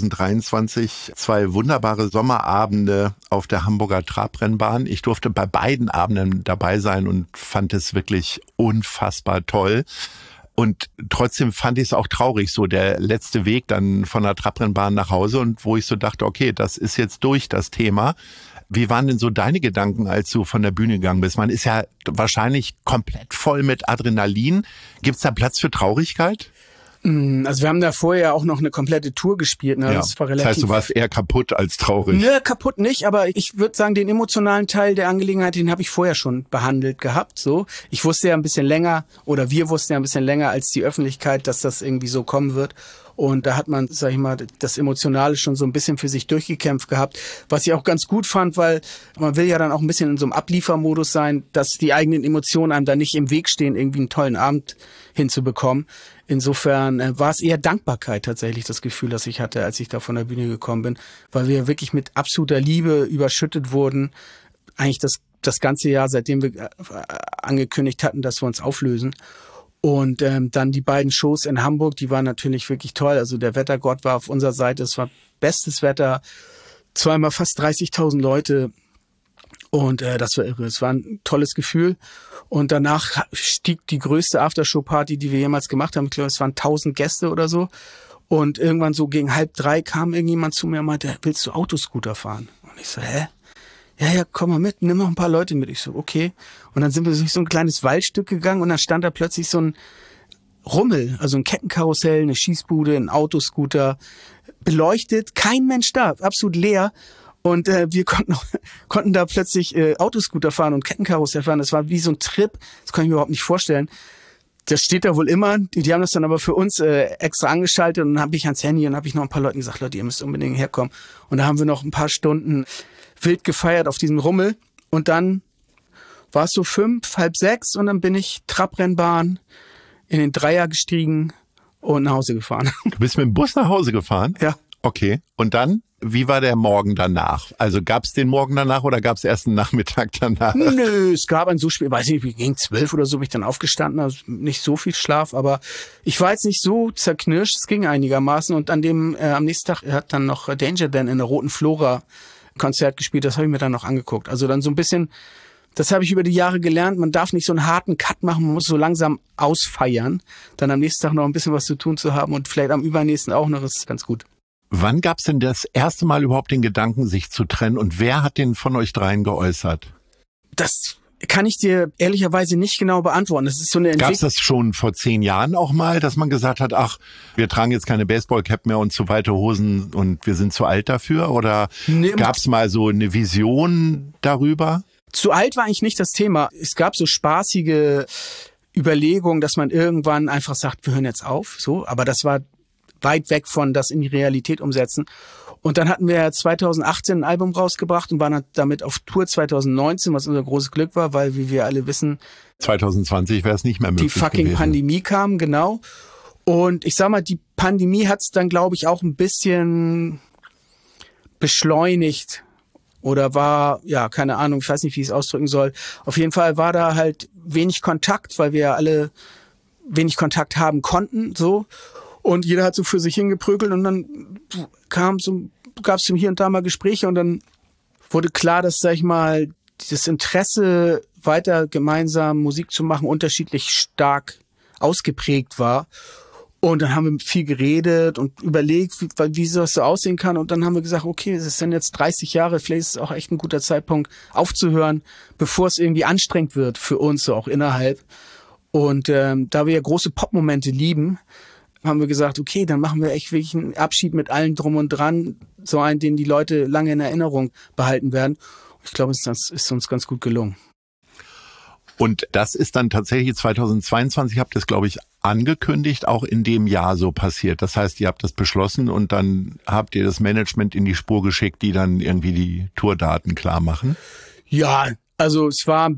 2023. 2 wunderbare Sommerabende auf der Hamburger Trabrennbahn. Ich durfte bei beiden Abenden dabei sein und fand es wirklich unfassbar toll. Und trotzdem fand ich es auch traurig, so der letzte Weg dann von der Trabrennbahn nach Hause, und wo ich so dachte, okay, das ist jetzt durch, das Thema. Wie waren denn so deine Gedanken, als du von der Bühne gegangen bist? Man ist ja wahrscheinlich komplett voll mit Adrenalin. Gibt's da Platz für Traurigkeit? Also wir haben da vorher auch noch eine komplette Tour gespielt. Ne? Ja. Das war relativ. Das heißt, du warst eher kaputt als traurig. Nö, kaputt nicht, aber ich würde sagen, den emotionalen Teil der Angelegenheit, den habe ich vorher schon behandelt gehabt. So, ich wusste ja ein bisschen länger, oder wir wussten ja ein bisschen länger als die Öffentlichkeit, dass das irgendwie so kommen wird. Und da hat man, sag ich mal, das Emotionale schon so ein bisschen für sich durchgekämpft gehabt. Was ich auch ganz gut fand, weil man will ja dann auch ein bisschen in so einem Abliefermodus sein, dass die eigenen Emotionen einem da nicht im Weg stehen, irgendwie einen tollen Abend hinzubekommen. Insofern war es eher Dankbarkeit tatsächlich, das Gefühl, das ich hatte, als ich da von der Bühne gekommen bin, weil wir wirklich mit absoluter Liebe überschüttet wurden. Eigentlich das ganze Jahr, seitdem wir angekündigt hatten, dass wir uns auflösen. Und dann die beiden Shows in Hamburg, die waren natürlich wirklich toll. Also der Wettergott war auf unserer Seite, es war bestes Wetter, zweimal fast 30.000 Leute, und das war irre. Es war ein tolles Gefühl. Und danach stieg die größte Aftershow-Party, die wir jemals gemacht haben. Ich glaube, es waren 1.000 Gäste oder so. Und irgendwann so gegen 2:30 kam irgendjemand zu mir und meinte, willst du Autoscooter fahren? Und ich so, hä? Ja, komm mal mit, nimm noch ein paar Leute mit. Ich so, okay. Und dann sind wir durch so ein kleines Waldstück gegangen, und dann stand da plötzlich so ein Rummel, also ein Kettenkarussell, eine Schießbude, ein Autoscooter, beleuchtet, kein Mensch da, absolut leer. Und wir konnten da plötzlich Autoscooter fahren und Kettenkarussell fahren. Das war wie so ein Trip, das kann ich mir überhaupt nicht vorstellen. Das steht da wohl immer. Die haben das dann aber für uns extra angeschaltet, und dann habe ich ans Handy und habe ich noch ein paar Leuten gesagt, Leute, ihr müsst unbedingt herkommen. Und da haben wir noch ein paar Stunden wild gefeiert auf diesem Rummel, und dann war es so 5, 5:30, und dann bin ich Trabrennbahn in den Dreier gestiegen und nach Hause gefahren. Du bist mit dem Bus nach Hause gefahren? Ja. Okay. Und dann, wie war der Morgen danach? Also gab es den Morgen danach oder gab es erst einen Nachmittag danach? Nö, es gab ein so spät, weiß nicht, gegen 12 oder so bin ich dann aufgestanden, also nicht so viel Schlaf, aber ich war jetzt nicht so zerknirscht, es ging einigermaßen, und am nächsten Tag hat dann noch Danger Dan in der Roten Flora Konzert gespielt, das habe ich mir dann noch angeguckt. Also dann so ein bisschen, das habe ich über die Jahre gelernt, man darf nicht so einen harten Cut machen, man muss so langsam ausfeiern, dann am nächsten Tag noch ein bisschen was zu tun zu haben und vielleicht am übernächsten auch noch, ist ganz gut. Wann gab es denn das erste Mal überhaupt den Gedanken, sich zu trennen, und wer hat den von euch dreien geäußert? Das Kann ich dir ehrlicherweise nicht genau beantworten. Das ist so eine Gab es das schon vor 10 Jahren auch mal, dass man gesagt hat, ach, wir tragen jetzt keine Baseballcap mehr und zu weite Hosen und wir sind zu alt dafür? Oder gab es mal so eine Vision darüber? Zu alt war eigentlich nicht das Thema. Es gab so spaßige Überlegungen, dass man irgendwann einfach sagt, wir hören jetzt auf. So, aber das war weit weg von das in die Realität umsetzen. Und dann hatten wir 2018 ein Album rausgebracht und waren damit auf Tour 2019, was unser großes Glück war, weil, wie wir alle wissen, 2020 wäre es nicht mehr möglich die fucking gewesen. Pandemie kam, genau. Und ich sag mal, die Pandemie hat es dann, glaube ich, auch ein bisschen beschleunigt oder war, ja, keine Ahnung, ich weiß nicht, wie ich es ausdrücken soll. Auf jeden Fall war da halt wenig Kontakt, weil wir ja alle wenig Kontakt haben konnten, so. Und jeder hat so für sich hingeprügelt und dann gab es hier und da mal Gespräche und dann wurde klar, dass, sag ich mal, das Interesse, weiter gemeinsam Musik zu machen, unterschiedlich stark ausgeprägt war. Und dann haben wir viel geredet und überlegt, wie das so aussehen kann. Und dann haben wir gesagt, okay, es sind jetzt 30 Jahre, vielleicht ist es auch echt ein guter Zeitpunkt aufzuhören, bevor es irgendwie anstrengend wird für uns, so auch innerhalb. Und da wir ja große Pop-Momente lieben, haben wir gesagt, okay, dann machen wir echt wirklich einen Abschied mit allen drum und dran, so einen, den die Leute lange in Erinnerung behalten werden. Ich glaube, es ist uns ganz gut gelungen. Und das ist dann tatsächlich 2022, habt ihr es, glaube ich, angekündigt, auch in dem Jahr so passiert. Das heißt, ihr habt das beschlossen und dann habt ihr das Management in die Spur geschickt, die dann irgendwie die Tourdaten klar machen? Ja, also es war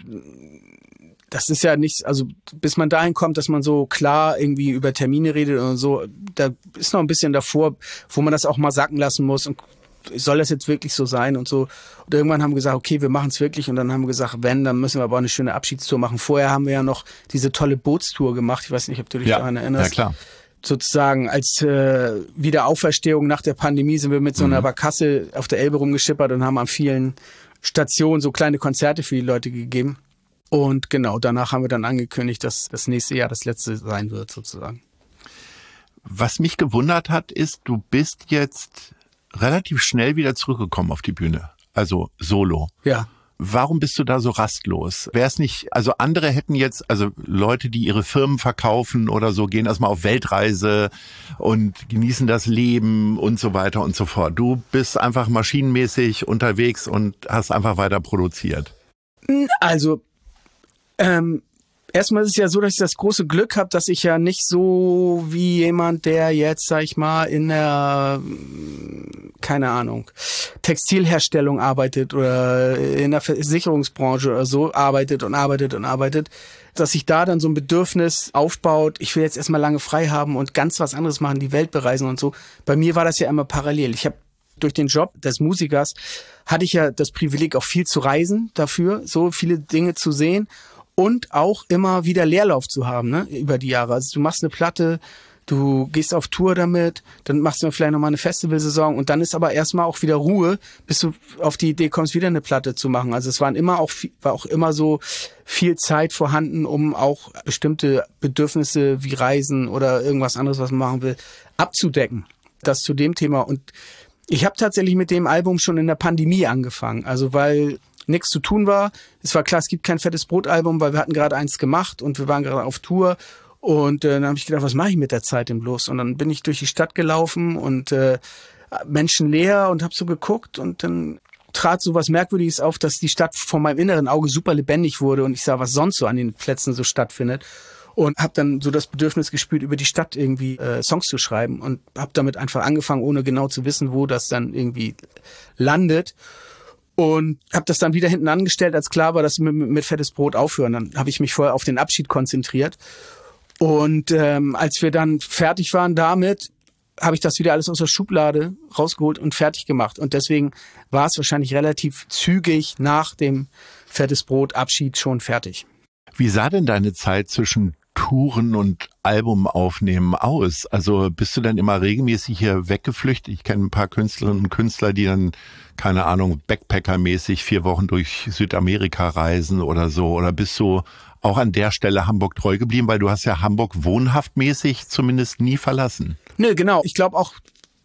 das ist ja nicht, also bis man dahin kommt, dass man so klar irgendwie über Termine redet und so, da ist noch ein bisschen davor, wo man das auch mal sacken lassen muss und soll das jetzt wirklich so sein und so. Und irgendwann haben wir gesagt, okay, wir machen es wirklich und dann haben wir gesagt, wenn, dann müssen wir aber auch eine schöne Abschiedstour machen. Vorher haben wir ja noch diese tolle Bootstour gemacht, ich weiß nicht, ob du dich daran erinnerst. Ja, klar. Sozusagen als Wiederauferstehung nach der Pandemie sind wir mit so einer Barkasse auf der Elbe rumgeschippert und haben an vielen Stationen so kleine Konzerte für die Leute gegeben. Und genau, danach haben wir dann angekündigt, dass das nächste Jahr das letzte sein wird, sozusagen. Was mich gewundert hat, ist, du bist jetzt relativ schnell wieder zurückgekommen auf die Bühne, also solo. Ja. Warum bist du da so rastlos? Wäre es nicht, also andere hätten jetzt, also Leute, die ihre Firmen verkaufen oder so, gehen erstmal auf Weltreise und genießen das Leben und so weiter und so fort. Du bist einfach maschinenmäßig unterwegs und hast einfach weiter produziert. Also, erstmal ist es ja so, dass ich das große Glück habe, dass ich ja nicht so wie jemand, der jetzt, sag ich mal, in der, keine Ahnung, Textilherstellung arbeitet oder in der Versicherungsbranche oder so arbeitet, dass sich da dann so ein Bedürfnis aufbaut, ich will jetzt erstmal lange frei haben und ganz was anderes machen, die Welt bereisen und so. Bei mir war das ja immer parallel. Ich habe durch den Job des Musikers hatte ich ja das Privileg, auch viel zu reisen dafür, so viele Dinge zu sehen. Und auch immer wieder Leerlauf zu haben, ne, über die Jahre. Also du machst eine Platte, du gehst auf Tour damit, dann machst du vielleicht nochmal eine Festivalsaison und dann ist aber erstmal auch wieder Ruhe, bis du auf die Idee kommst, wieder eine Platte zu machen. Also es war auch immer so viel Zeit vorhanden, um auch bestimmte Bedürfnisse wie Reisen oder irgendwas anderes, was man machen will, abzudecken. Das zu dem Thema. Und ich habe tatsächlich mit dem Album schon in der Pandemie angefangen. Also weil nichts zu tun war. Es war klar, es gibt kein fettes Brotalbum, weil wir hatten gerade eins gemacht und wir waren gerade auf Tour. Und dann habe ich gedacht, was mache ich mit der Zeit denn bloß? Und dann bin ich durch die Stadt gelaufen und menschenleer und habe so geguckt und dann trat so was Merkwürdiges auf, dass die Stadt vor meinem inneren Auge super lebendig wurde und ich sah, was sonst so an den Plätzen so stattfindet. Und habe dann so das Bedürfnis gespürt, über die Stadt irgendwie Songs zu schreiben und habe damit einfach angefangen, ohne genau zu wissen, wo das dann irgendwie landet. Und habe das dann wieder hinten angestellt, als klar war, dass wir mit fettes Brot aufhören. Dann habe ich mich vorher auf den Abschied konzentriert. Und als wir dann fertig waren damit, habe ich das wieder alles aus der Schublade rausgeholt und fertig gemacht. Und deswegen war es wahrscheinlich relativ zügig nach dem fettes Brot Abschied schon fertig. Wie sah denn deine Zeit zwischen Touren und Album aufnehmen aus? Also bist du dann immer regelmäßig hier weggeflüchtet? Ich kenne ein paar Künstlerinnen und Künstler, die dann, keine Ahnung, Backpacker-mäßig 4 Wochen durch Südamerika reisen oder so. Oder bist du auch an der Stelle Hamburg treu geblieben? Weil du hast ja Hamburg wohnhaftmäßig zumindest nie verlassen. Nö, genau. Ich glaube auch,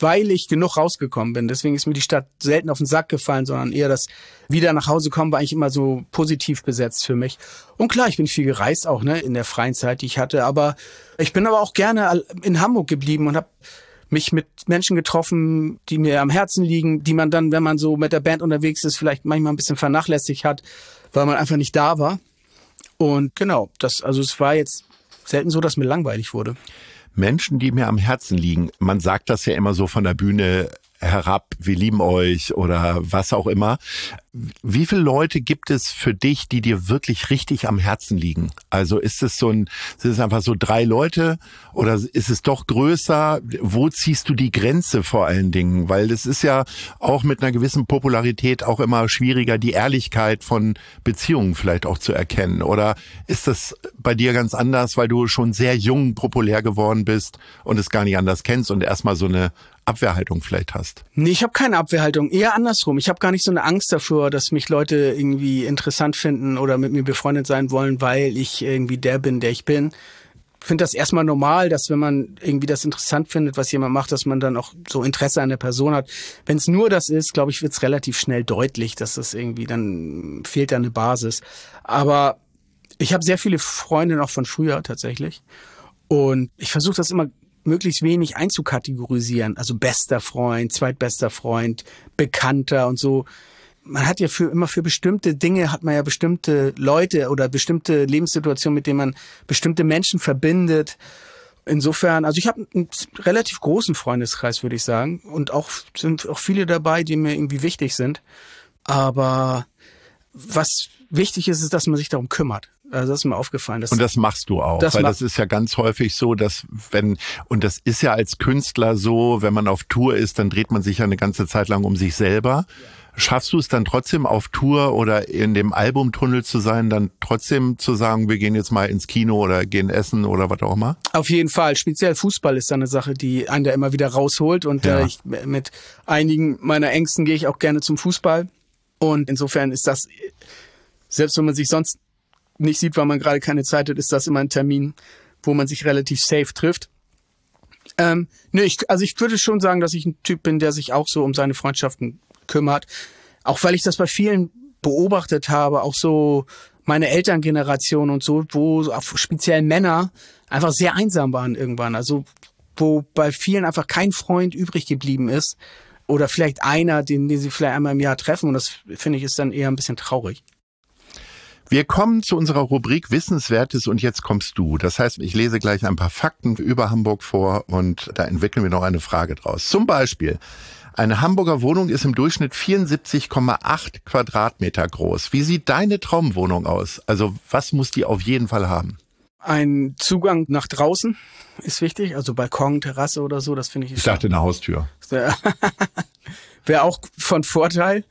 weil ich genug rausgekommen bin. Deswegen ist mir die Stadt selten auf den Sack gefallen, sondern eher das wieder nach Hause kommen war eigentlich immer so positiv besetzt für mich. Und klar, ich bin viel gereist auch, ne, in der freien Zeit, die ich hatte. Aber ich bin aber auch gerne in Hamburg geblieben und habe mich mit Menschen getroffen, die mir am Herzen liegen, die man dann, wenn man so mit der Band unterwegs ist, vielleicht manchmal ein bisschen vernachlässigt hat, weil man einfach nicht da war. Und genau, es war jetzt selten so, dass mir langweilig wurde. Menschen, die mir am Herzen liegen, man sagt das ja immer so von der Bühne herab, wir lieben euch oder was auch immer. Wie viele Leute gibt es für dich, die dir wirklich richtig am Herzen liegen? Also ist es einfach so 3 Leute oder ist es doch größer? Wo ziehst du die Grenze vor allen Dingen? Weil das ist ja auch mit einer gewissen Popularität auch immer schwieriger, die Ehrlichkeit von Beziehungen vielleicht auch zu erkennen. Oder ist das bei dir ganz anders, weil du schon sehr jung populär geworden bist und es gar nicht anders kennst und erstmal so eine Abwehrhaltung vielleicht hast? Nee, ich habe keine Abwehrhaltung. Eher andersrum. Ich habe gar nicht so eine Angst davor, dass mich Leute irgendwie interessant finden oder mit mir befreundet sein wollen, weil ich irgendwie der bin, der ich bin. Ich finde das erstmal normal, dass wenn man irgendwie das interessant findet, was jemand macht, dass man dann auch so Interesse an der Person hat. Wenn es nur das ist, glaube ich, wird es relativ schnell deutlich, dass das irgendwie, dann fehlt da eine Basis. Aber ich habe sehr viele Freunde noch von früher tatsächlich. Und ich versuche das immer möglichst wenig einzukategorisieren. Also bester Freund, zweitbester Freund, Bekannter und so. Man hat ja immer für bestimmte Dinge hat man ja bestimmte Leute oder bestimmte Lebenssituationen, mit denen man bestimmte Menschen verbindet. Insofern, also ich habe einen relativ großen Freundeskreis, würde ich sagen. Und sind auch viele dabei, die mir irgendwie wichtig sind. Aber was wichtig ist, ist, dass man sich darum kümmert. Also das ist mir aufgefallen. Und das machst du auch, weil das ist ja ganz häufig so, dass und das ist ja als Künstler so, wenn man auf Tour ist, dann dreht man sich ja eine ganze Zeit lang um sich selber. Schaffst du es dann trotzdem auf Tour oder in dem Albumtunnel zu sein, dann trotzdem zu sagen, wir gehen jetzt mal ins Kino oder gehen essen oder was auch immer? Auf jeden Fall. Speziell Fußball ist dann eine Sache, die einen da immer wieder rausholt. Und mit einigen meiner Ängsten gehe ich auch gerne zum Fußball. Und insofern ist das, selbst wenn man sich sonst nicht sieht, weil man gerade keine Zeit hat, ist das immer ein Termin, wo man sich relativ safe trifft. Ich würde schon sagen, dass ich ein Typ bin, der sich auch so um seine Freundschaften kümmert. Auch weil ich das bei vielen beobachtet habe, auch so meine Elterngeneration und so, wo speziell Männer einfach sehr einsam waren irgendwann. Also wo bei vielen einfach kein Freund übrig geblieben ist oder vielleicht einer, den sie vielleicht einmal im Jahr treffen. Und das, finde ich, ist dann eher ein bisschen traurig. Wir kommen zu unserer Rubrik Wissenswertes und jetzt kommst du. Das heißt, ich lese gleich ein paar Fakten über Hamburg vor und da entwickeln wir noch eine Frage draus. Zum Beispiel, eine Hamburger Wohnung ist im Durchschnitt 74,8 Quadratmeter groß. Wie sieht deine Traumwohnung aus? Also was muss die auf jeden Fall haben? Ein Zugang nach draußen ist wichtig, also Balkon, Terrasse oder so, das finde ich. Ich dachte eine Haustür. Wäre auch von Vorteil.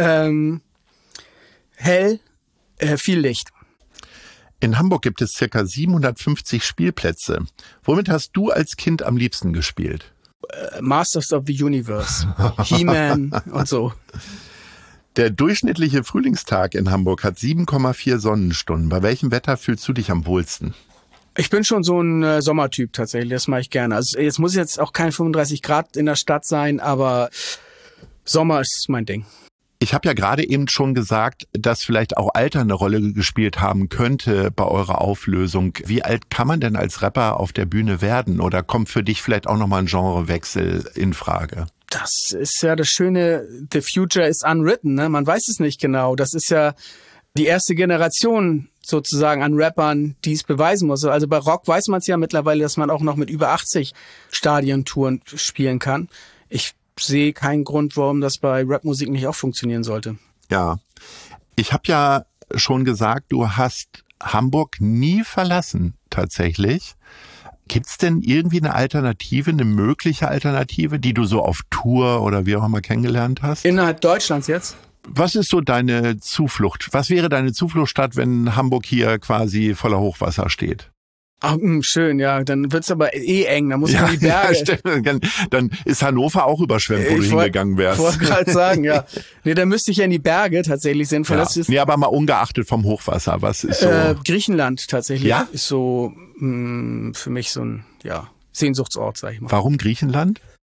Hell. Viel Licht. In Hamburg gibt es ca. 750 Spielplätze. Womit hast du als Kind am liebsten gespielt? Masters of the Universe, He-Man und so. Der durchschnittliche Frühlingstag in Hamburg hat 7,4 Sonnenstunden. Bei welchem Wetter fühlst du dich am wohlsten? Ich bin schon so ein Sommertyp tatsächlich, das mache ich gerne. Also jetzt muss jetzt auch kein 35 Grad in der Stadt sein, aber Sommer ist mein Ding. Ich habe ja gerade eben schon gesagt, dass vielleicht auch Alter eine Rolle gespielt haben könnte bei eurer Auflösung. Wie alt kann man denn als Rapper auf der Bühne werden? Oder kommt für dich vielleicht auch nochmal ein Genrewechsel in Frage? Das ist ja das Schöne, the future is unwritten, ne? Man weiß es nicht genau. Das ist ja die erste Generation sozusagen an Rappern, die es beweisen muss. Also bei Rock weiß man es ja mittlerweile, dass man auch noch mit über 80 Stadientouren spielen kann. Ich sehe keinen Grund, warum das bei Rapmusik nicht auch funktionieren sollte. Ja, ich habe ja schon gesagt, du hast Hamburg nie verlassen, tatsächlich. Gibt's denn irgendwie eine Alternative, eine mögliche Alternative, die du so auf Tour oder wie auch immer kennengelernt hast? Innerhalb Deutschlands jetzt? Was ist so deine Zuflucht? Was wäre deine Zufluchtsstadt, wenn Hamburg hier quasi voller Hochwasser steht? Ach, schön, ja. Dann wird's aber eng. Da muss man die Berge. Ja, dann ist Hannover auch überschwemmt, wo du hingegangen wärst. Ich wollte gerade sagen, ja. Nee, dann müsste ich ja in die Berge tatsächlich sehen. Ja. Nee, aber mal ungeachtet vom Hochwasser. Was ist so? Griechenland tatsächlich. Ja? Ist so für mich so ein Sehnsuchtsort, sag ich mal. Warum Griechenland?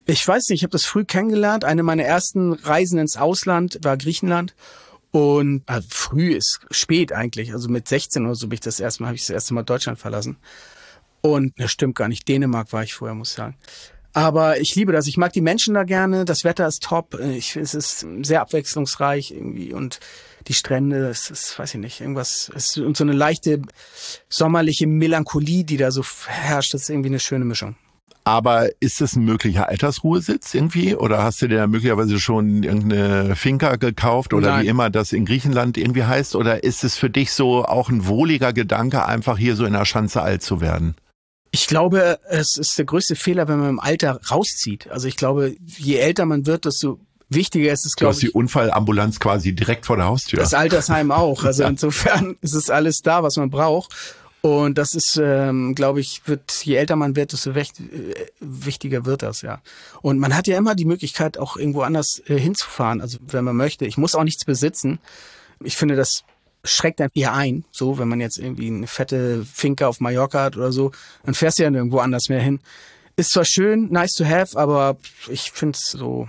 Ich weiß nicht, ich habe das früh kennengelernt. Eine meiner ersten Reisen ins Ausland war Griechenland. Und früh ist spät eigentlich. Also mit 16 oder so habe ich das erste Mal Deutschland verlassen. Und das stimmt gar nicht. Dänemark war ich vorher, muss ich sagen. Aber ich liebe das. Ich mag die Menschen da gerne. Das Wetter ist top. Es ist sehr abwechslungsreich irgendwie. Und die Strände, es ist, weiß ich nicht, irgendwas. Es ist so eine leichte sommerliche Melancholie, die da so herrscht. Das ist irgendwie eine schöne Mischung. Aber ist es ein möglicher Altersruhesitz irgendwie? Oder hast du dir da möglicherweise schon irgendeine Finca gekauft oder Nein. wie immer das in Griechenland irgendwie heißt? Oder ist es für dich so auch ein wohliger Gedanke, einfach hier so in der Schanze alt zu werden? Ich glaube, es ist der größte Fehler, wenn man im Alter rauszieht. Also ich glaube, je älter man wird, desto wichtiger ist es, Du glaube hast die Unfallambulanz quasi direkt vor der Haustür. das Altersheim auch. Also insofern ist es alles da, was man braucht. Und das ist, glaube ich, je älter man wird, desto wichtiger wird das, ja. Und man hat ja immer die Möglichkeit, auch irgendwo anders hinzufahren, also wenn man möchte. Ich muss auch nichts besitzen. Ich finde, das schreckt einen eher ein, so, wenn man jetzt irgendwie eine fette Finca auf Mallorca hat oder so, dann fährst du ja nirgendwo anders mehr hin. Ist zwar schön, nice to have, aber ich finde es so,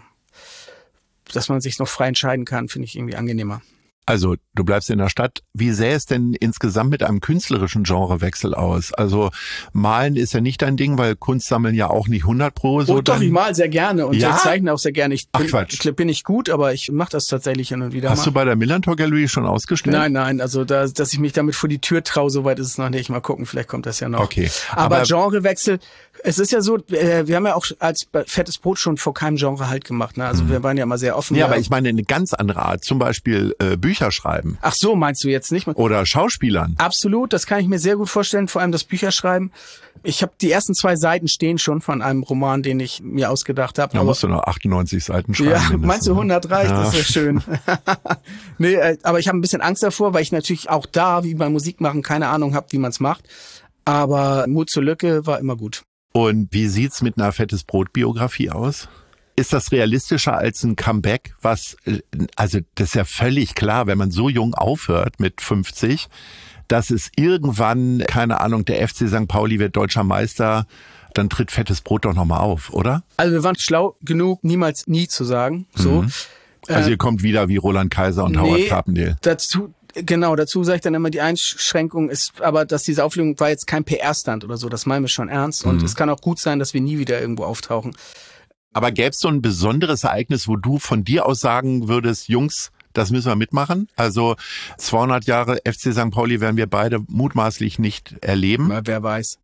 dass man sich noch frei entscheiden kann, finde ich irgendwie angenehmer. Also, du bleibst in der Stadt. Wie sähe es denn insgesamt mit einem künstlerischen Genrewechsel aus? Also, malen ist ja nicht dein Ding, weil Kunst sammeln ja auch nicht 100% so. Oh, doch, ich mal sehr gerne und Ja? ich zeichne auch sehr gerne. Ich Quatsch. bin nicht gut, aber ich mache das tatsächlich hin und wieder Hast mal. du bei der Millantor Gallery schon ausgestellt? Nein, also dass ich mich damit vor die Tür traue, soweit ist es noch nicht. Mal gucken, vielleicht kommt das ja noch. Okay. Aber Genrewechsel, es ist ja so, wir haben ja auch als Fettes Brot schon vor keinem Genre halt gemacht. Ne? Also wir waren ja immer sehr offen. Ja, aber ich meine eine ganz andere Art. Zum Beispiel Bücher schreiben. Ach so, meinst du jetzt nicht? Oder Schauspielern. Absolut, das kann ich mir sehr gut vorstellen, vor allem das Bücherschreiben. Ich habe die ersten 2 Seiten stehen schon von einem Roman, den ich mir ausgedacht habe. Da musst du noch 98 Seiten schreiben. Ja, mindestens. meinst du 100 reicht? Ja. Das wäre schön. Nee, aber ich habe ein bisschen Angst davor, weil ich natürlich auch da, wie beim Musikmachen, keine Ahnung habe, wie man es macht. Aber Mut zur Lücke war immer gut. Und wie sieht's mit einer Fettes Brot-Biografie aus? Ist das realistischer als ein Comeback? Also das ist ja völlig klar, wenn man so jung aufhört mit 50, dass es irgendwann, keine Ahnung, der FC St. Pauli wird deutscher Meister, dann tritt Fettes Brot doch nochmal auf, oder? Also wir waren schlau genug, niemals nie zu sagen. So. Also ihr kommt wieder wie Roland Kaiser und Howard Carpendale. Dazu sage ich dann immer, die Einschränkung ist, aber dass diese Aufregung war jetzt kein PR-Stand oder so, das meinen wir schon ernst. Und es kann auch gut sein, dass wir nie wieder irgendwo auftauchen. Aber gäbe es so ein besonderes Ereignis, wo du von dir aus sagen würdest, Jungs, das müssen wir mitmachen? Also 200 Jahre FC St. Pauli werden wir beide mutmaßlich nicht erleben. Na, wer weiß.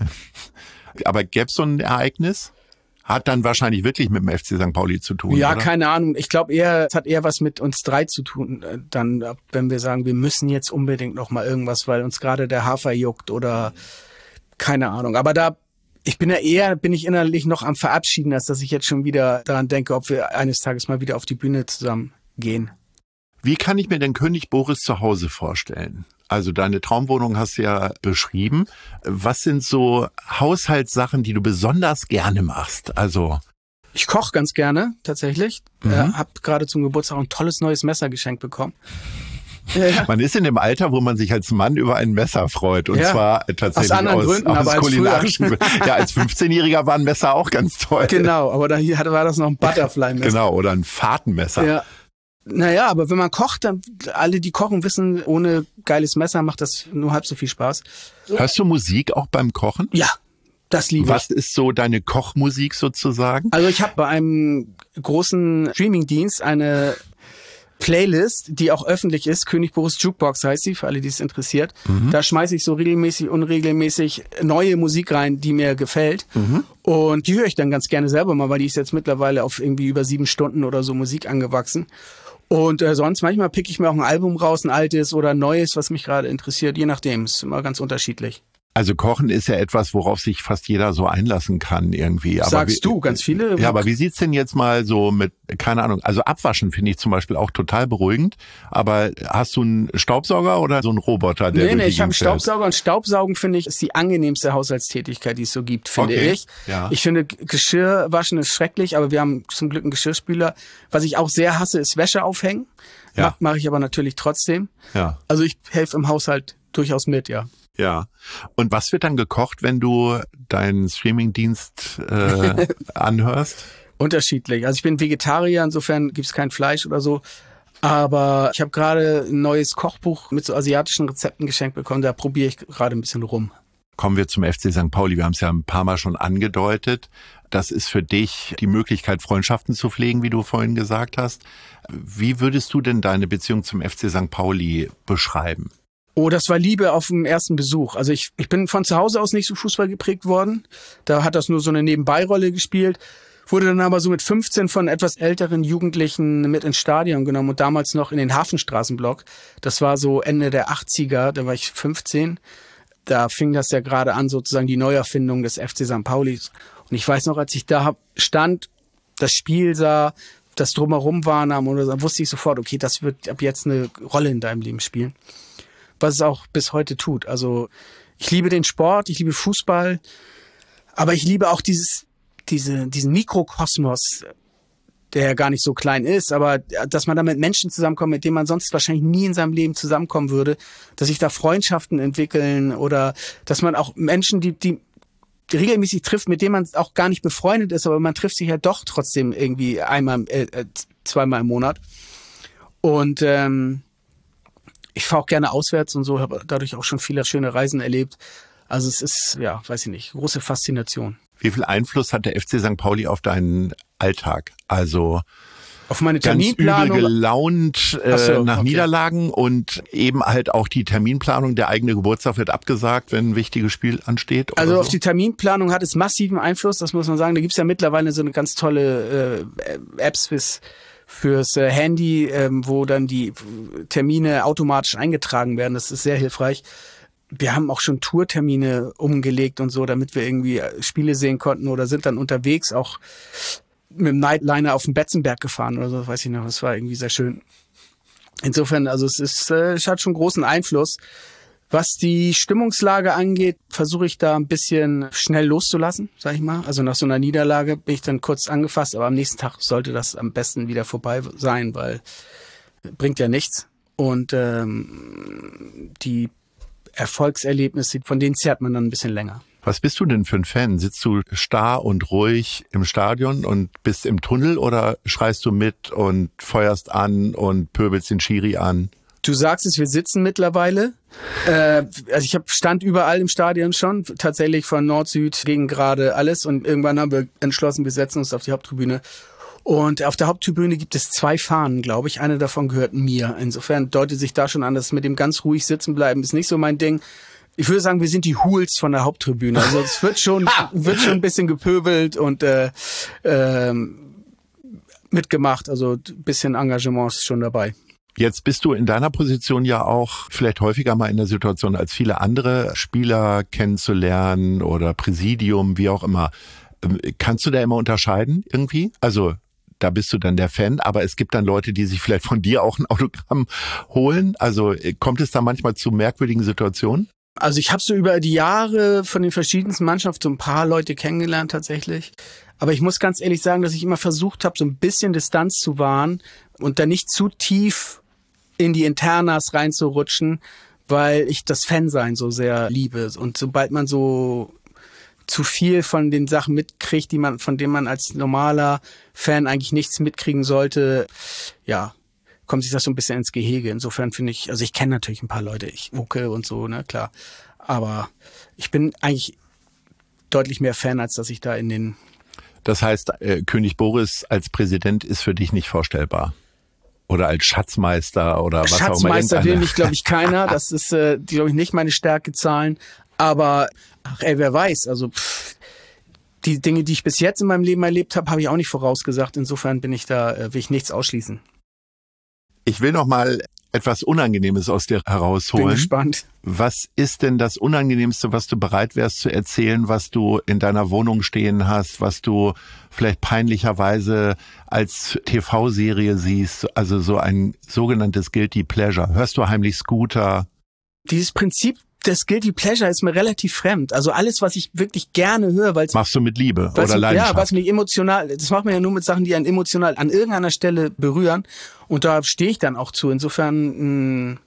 Aber gäbe es so ein Ereignis? Hat dann wahrscheinlich wirklich mit dem FC St. Pauli zu tun, Ja, oder? keine Ahnung. Ich glaube es hat eher was mit uns 3 zu tun, dann, wenn wir sagen, wir müssen jetzt unbedingt noch mal irgendwas, weil uns gerade der Hafer juckt oder keine Ahnung. Aber bin ich innerlich noch am Verabschieden, als dass ich jetzt schon wieder daran denke, ob wir eines Tages mal wieder auf die Bühne zusammen gehen. Wie kann ich mir denn König Boris zu Hause vorstellen? Also deine Traumwohnung hast du ja beschrieben. Was sind so Haushaltssachen, die du besonders gerne machst? Also Ich koche ganz gerne, tatsächlich. Hab gerade zum Geburtstag ein tolles neues Messer geschenkt bekommen. man ist in dem Alter, wo man sich als Mann über ein Messer freut. Und zwar tatsächlich aus anderen Gründen, aber als kulinarischen Gründen. Ja, als 15-Jähriger war ein Messer auch ganz toll. Genau, aber war das noch ein Butterfly-Messer. Genau, oder ein Fahrtenmesser. Ja. Naja, aber wenn man kocht, dann alle, die kochen, wissen, ohne geiles Messer macht das nur halb so viel Spaß. Hörst du Musik auch beim Kochen? Ja, das liebe ich. Was ist so deine Kochmusik sozusagen? Also ich habe bei einem großen Streamingdienst eine Playlist, die auch öffentlich ist. König Boris Jukebox heißt sie, für alle, die es interessiert. Da schmeiße ich so regelmäßig, unregelmäßig neue Musik rein, die mir gefällt. Und die höre ich dann ganz gerne selber mal, weil die ist jetzt mittlerweile auf irgendwie über 7 Stunden oder so Musik angewachsen. Und sonst manchmal pick ich mir auch ein Album raus, ein altes oder ein neues, was mich gerade interessiert. Je nachdem, ist immer ganz unterschiedlich. Also Kochen ist ja etwas, worauf sich fast jeder so einlassen kann irgendwie. Aber Sagst du, ganz viele? Ja, aber wie sieht's denn jetzt mal so mit, keine Ahnung, also Abwaschen finde ich zum Beispiel auch total beruhigend. Aber hast du einen Staubsauger oder so einen Roboter, der Nee, ich habe einen fährt? Staubsauger und Staubsaugen, finde ich, ist die angenehmste Haushaltstätigkeit, die es so gibt, finde ich. Ja. Ich finde, Geschirr waschen ist schrecklich, aber wir haben zum Glück einen Geschirrspüler. Was ich auch sehr hasse, ist Wäsche aufhängen. Ja. Mache ich aber natürlich trotzdem. Ja. Also ich helfe im Haushalt durchaus mit, ja. Ja. Und was wird dann gekocht, wenn du deinen Streamingdienst anhörst? Unterschiedlich. Also ich bin Vegetarier, insofern gibt's kein Fleisch oder so. Aber ich habe gerade ein neues Kochbuch mit so asiatischen Rezepten geschenkt bekommen. Da probiere ich gerade ein bisschen rum. Kommen wir zum FC St. Pauli. Wir haben es ja ein paar Mal schon angedeutet. Das ist für dich die Möglichkeit, Freundschaften zu pflegen, wie du vorhin gesagt hast. Wie würdest du denn deine Beziehung zum FC St. Pauli beschreiben? Oh, das war Liebe auf dem ersten Besuch. Also ich bin von zu Hause aus nicht so Fußball geprägt worden. Da hat das nur so eine Nebenbeirolle gespielt. Wurde dann aber so mit 15 von etwas älteren Jugendlichen mit ins Stadion genommen und damals noch in den Hafenstraßenblock. Das war so Ende der 80er, da war ich 15. Da fing das ja gerade an, sozusagen die Neuerfindung des FC St. Pauli. Und ich weiß noch, als ich da stand, das Spiel sah, das drumherum wahrnahm, oder so, wusste ich sofort, okay, das wird ab jetzt eine Rolle in deinem Leben spielen. Was es auch bis heute tut. Also ich liebe den Sport, ich liebe Fußball, aber ich liebe auch diesen Mikrokosmos, der ja gar nicht so klein ist, aber dass man da mit Menschen zusammenkommt, mit denen man sonst wahrscheinlich nie in seinem Leben zusammenkommen würde, dass sich da Freundschaften entwickeln oder dass man auch Menschen, die regelmäßig trifft, mit denen man auch gar nicht befreundet ist, aber man trifft sich ja doch trotzdem irgendwie zweimal im Monat. Und ich fahre auch gerne auswärts und so, habe dadurch auch schon viele schöne Reisen erlebt. Also es ist, ja, weiß ich nicht, große Faszination. Wie viel Einfluss hat der FC St. Pauli auf deinen Alltag? Also auf meine Terminplanung, ganz übel gelaunt nach okay. Niederlagen und eben halt auch die Terminplanung. Der eigene Geburtstag wird abgesagt, wenn ein wichtiges Spiel ansteht. Also auf die Terminplanung hat es massiven Einfluss, das muss man sagen. Da gibt's ja mittlerweile so eine ganz tolle Apps fürs Handy, wo dann die Termine automatisch eingetragen werden. Das ist sehr hilfreich. Wir haben auch schon Tourtermine umgelegt und so, damit wir irgendwie Spiele sehen konnten oder sind dann unterwegs auch mit dem Nightliner auf den Betzenberg gefahren oder so, weiß ich noch. Das war irgendwie sehr schön. Insofern, also es hat schon großen Einfluss. Was die Stimmungslage angeht, versuche ich da ein bisschen schnell loszulassen, sag ich mal. Also nach so einer Niederlage bin ich dann kurz angefasst, aber am nächsten Tag sollte das am besten wieder vorbei sein, weil bringt ja nichts. Und die Erfolgserlebnisse, von denen zehrt man dann ein bisschen länger. Was bist du denn für ein Fan? Sitzt du starr und ruhig im Stadion und bist im Tunnel oder schreist du mit und feuerst an und pöbelst den Schiri an? Du sagst es, wir sitzen mittlerweile. Also ich stand überall im Stadion schon, tatsächlich von Nord, Süd, gegen gerade alles. Und irgendwann haben wir entschlossen, wir setzen uns auf die Haupttribüne. Und auf der Haupttribüne gibt es 2 Fahnen, glaube ich. Eine davon gehört mir. Insofern deutet sich da schon an, dass mit dem ganz ruhig sitzen bleiben ist nicht so mein Ding. Ich würde sagen, wir sind die Hools von der Haupttribüne. Also es wird schon ein bisschen gepöbelt und mitgemacht. Also ein bisschen Engagement ist schon dabei. Jetzt bist du in deiner Position ja auch vielleicht häufiger mal in der Situation, als viele andere Spieler kennenzulernen oder Präsidium, wie auch immer. Kannst du da immer unterscheiden irgendwie? Also da bist du dann der Fan, aber es gibt dann Leute, die sich vielleicht von dir auch ein Autogramm holen. Also kommt es da manchmal zu merkwürdigen Situationen? Also ich habe so über die Jahre von den verschiedensten Mannschaften so ein paar Leute kennengelernt tatsächlich. Aber ich muss ganz ehrlich sagen, dass ich immer versucht habe, so ein bisschen Distanz zu wahren und da nicht zu tief in die Internas reinzurutschen, weil ich das Fansein so sehr liebe. Und sobald man so zu viel von den Sachen mitkriegt, von denen man als normaler Fan eigentlich nichts mitkriegen sollte, ja, kommt sich das so ein bisschen ins Gehege. Insofern finde ich, also ich kenne natürlich ein paar Leute, ich Uke und so, ne, klar. Aber ich bin eigentlich deutlich mehr Fan, als dass ich da in den... Das heißt, König Boris als Präsident ist für dich nicht vorstellbar? Oder als Schatzmeister oder was auch immer. Schatzmeister will mich, glaube ich, keiner. Das ist, glaube ich, nicht meine Stärkezahlen. Aber, wer weiß, also die Dinge, die ich bis jetzt in meinem Leben erlebt habe, habe ich auch nicht vorausgesagt. Insofern will ich nichts ausschließen. Ich will noch mal etwas Unangenehmes aus dir herausholen. Bin gespannt. Was ist denn das Unangenehmste, was du bereit wärst zu erzählen, was du in deiner Wohnung stehen hast, was du vielleicht peinlicherweise als TV-Serie siehst, also so ein sogenanntes Guilty Pleasure? Hörst du heimlich Scooter? Dieses Prinzip des Guilty Pleasure ist mir relativ fremd. Also alles, was ich wirklich gerne höre, weil machst du mit Liebe oder Leidenschaft? Ja, was mich emotional, das macht man ja nur mit Sachen, die einen emotional an irgendeiner Stelle berühren. Und da stehe ich dann auch zu. Insofern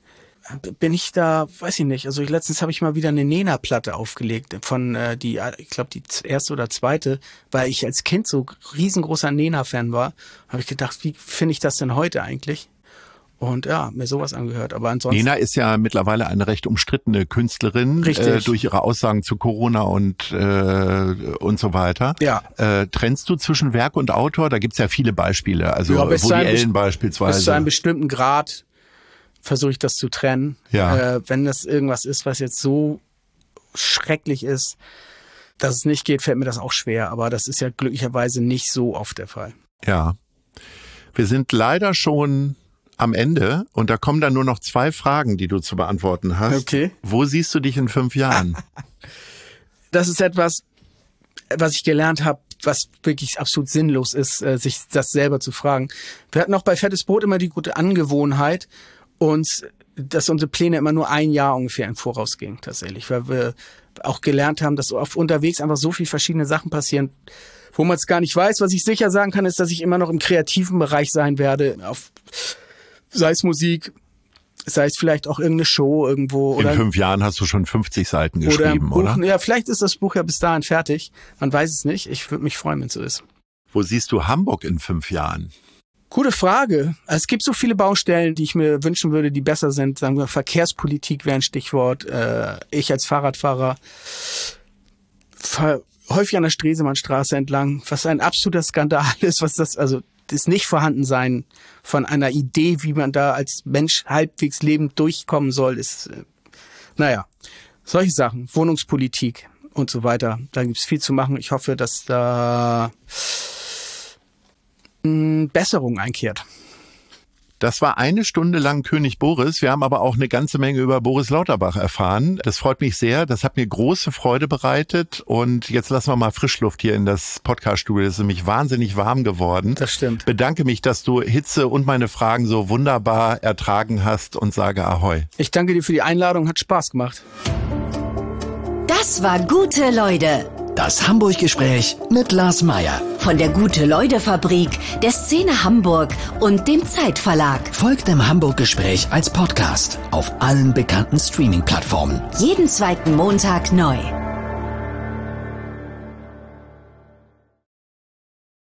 bin ich da, weiß ich nicht. Also letztens habe ich mal wieder eine Nena-Platte aufgelegt von ich glaube die erste oder zweite, weil ich als Kind so riesengroßer Nena-Fan war. Habe ich gedacht, wie finde ich das denn heute eigentlich? Und ja, mir sowas angehört. Aber ansonsten. Nena ist ja mittlerweile eine recht umstrittene Künstlerin, durch ihre Aussagen zu Corona und so weiter. Ja. Trennst du zwischen Werk und Autor? Da gibt's ja viele Beispiele. Also Woody Allen beispielsweise. Bis zu einem bestimmten Grad versuche ich das zu trennen. Ja. Wenn das irgendwas ist, was jetzt so schrecklich ist, dass es nicht geht, fällt mir das auch schwer. Aber das ist ja glücklicherweise nicht so oft der Fall. Ja. Wir sind leider schon am Ende und da kommen dann nur noch 2 Fragen, die du zu beantworten hast. Okay. Wo siehst du dich in 5 Jahren? Das ist etwas, was ich gelernt habe, was wirklich absolut sinnlos ist, sich das selber zu fragen. Wir hatten auch bei Fettes Brot immer die gute Angewohnheit, dass unsere Pläne immer nur 1 Jahr ungefähr im Voraus gingen, tatsächlich. Weil wir auch gelernt haben, dass auf unterwegs einfach so viele verschiedene Sachen passieren, wo man es gar nicht weiß. Was ich sicher sagen kann, ist, dass ich immer noch im kreativen Bereich sein werde, sei es Musik, sei es vielleicht auch irgendeine Show irgendwo. In 5 Jahren hast du schon 50 Seiten geschrieben, oder? Ja, vielleicht ist das Buch ja bis dahin fertig. Man weiß es nicht. Ich würde mich freuen, wenn es so ist. Wo siehst du Hamburg in 5 Jahren? Gute Frage. Es gibt so viele Baustellen, die ich mir wünschen würde, die besser sind. Sagen wir, Verkehrspolitik wäre ein Stichwort. Ich als Fahrradfahrer häufig an der Stresemannstraße entlang, was ein absoluter Skandal ist, das Nicht-Vorhandensein von einer Idee, wie man da als Mensch halbwegs lebend durchkommen soll, ist, solche Sachen, Wohnungspolitik und so weiter. Da gibt's viel zu machen. Ich hoffe, dass da Besserung einkehrt. Das war 1 Stunde lang König Boris. Wir haben aber auch eine ganze Menge über Boris Lauterbach erfahren. Das freut mich sehr. Das hat mir große Freude bereitet. Und jetzt lassen wir mal Frischluft hier in das Podcast-Studio. Das ist nämlich wahnsinnig warm geworden. Das stimmt. Bedanke mich, dass du Hitze und meine Fragen so wunderbar ertragen hast und sage Ahoi. Ich danke dir für die Einladung. Hat Spaß gemacht. Das war Gute Leute. Das Hamburg-Gespräch mit Lars Meier. Von der Gute-Leute-Fabrik, der Szene Hamburg und dem Zeitverlag. Folgt dem Hamburg-Gespräch als Podcast auf allen bekannten Streaming-Plattformen. Jeden 2. Montag neu.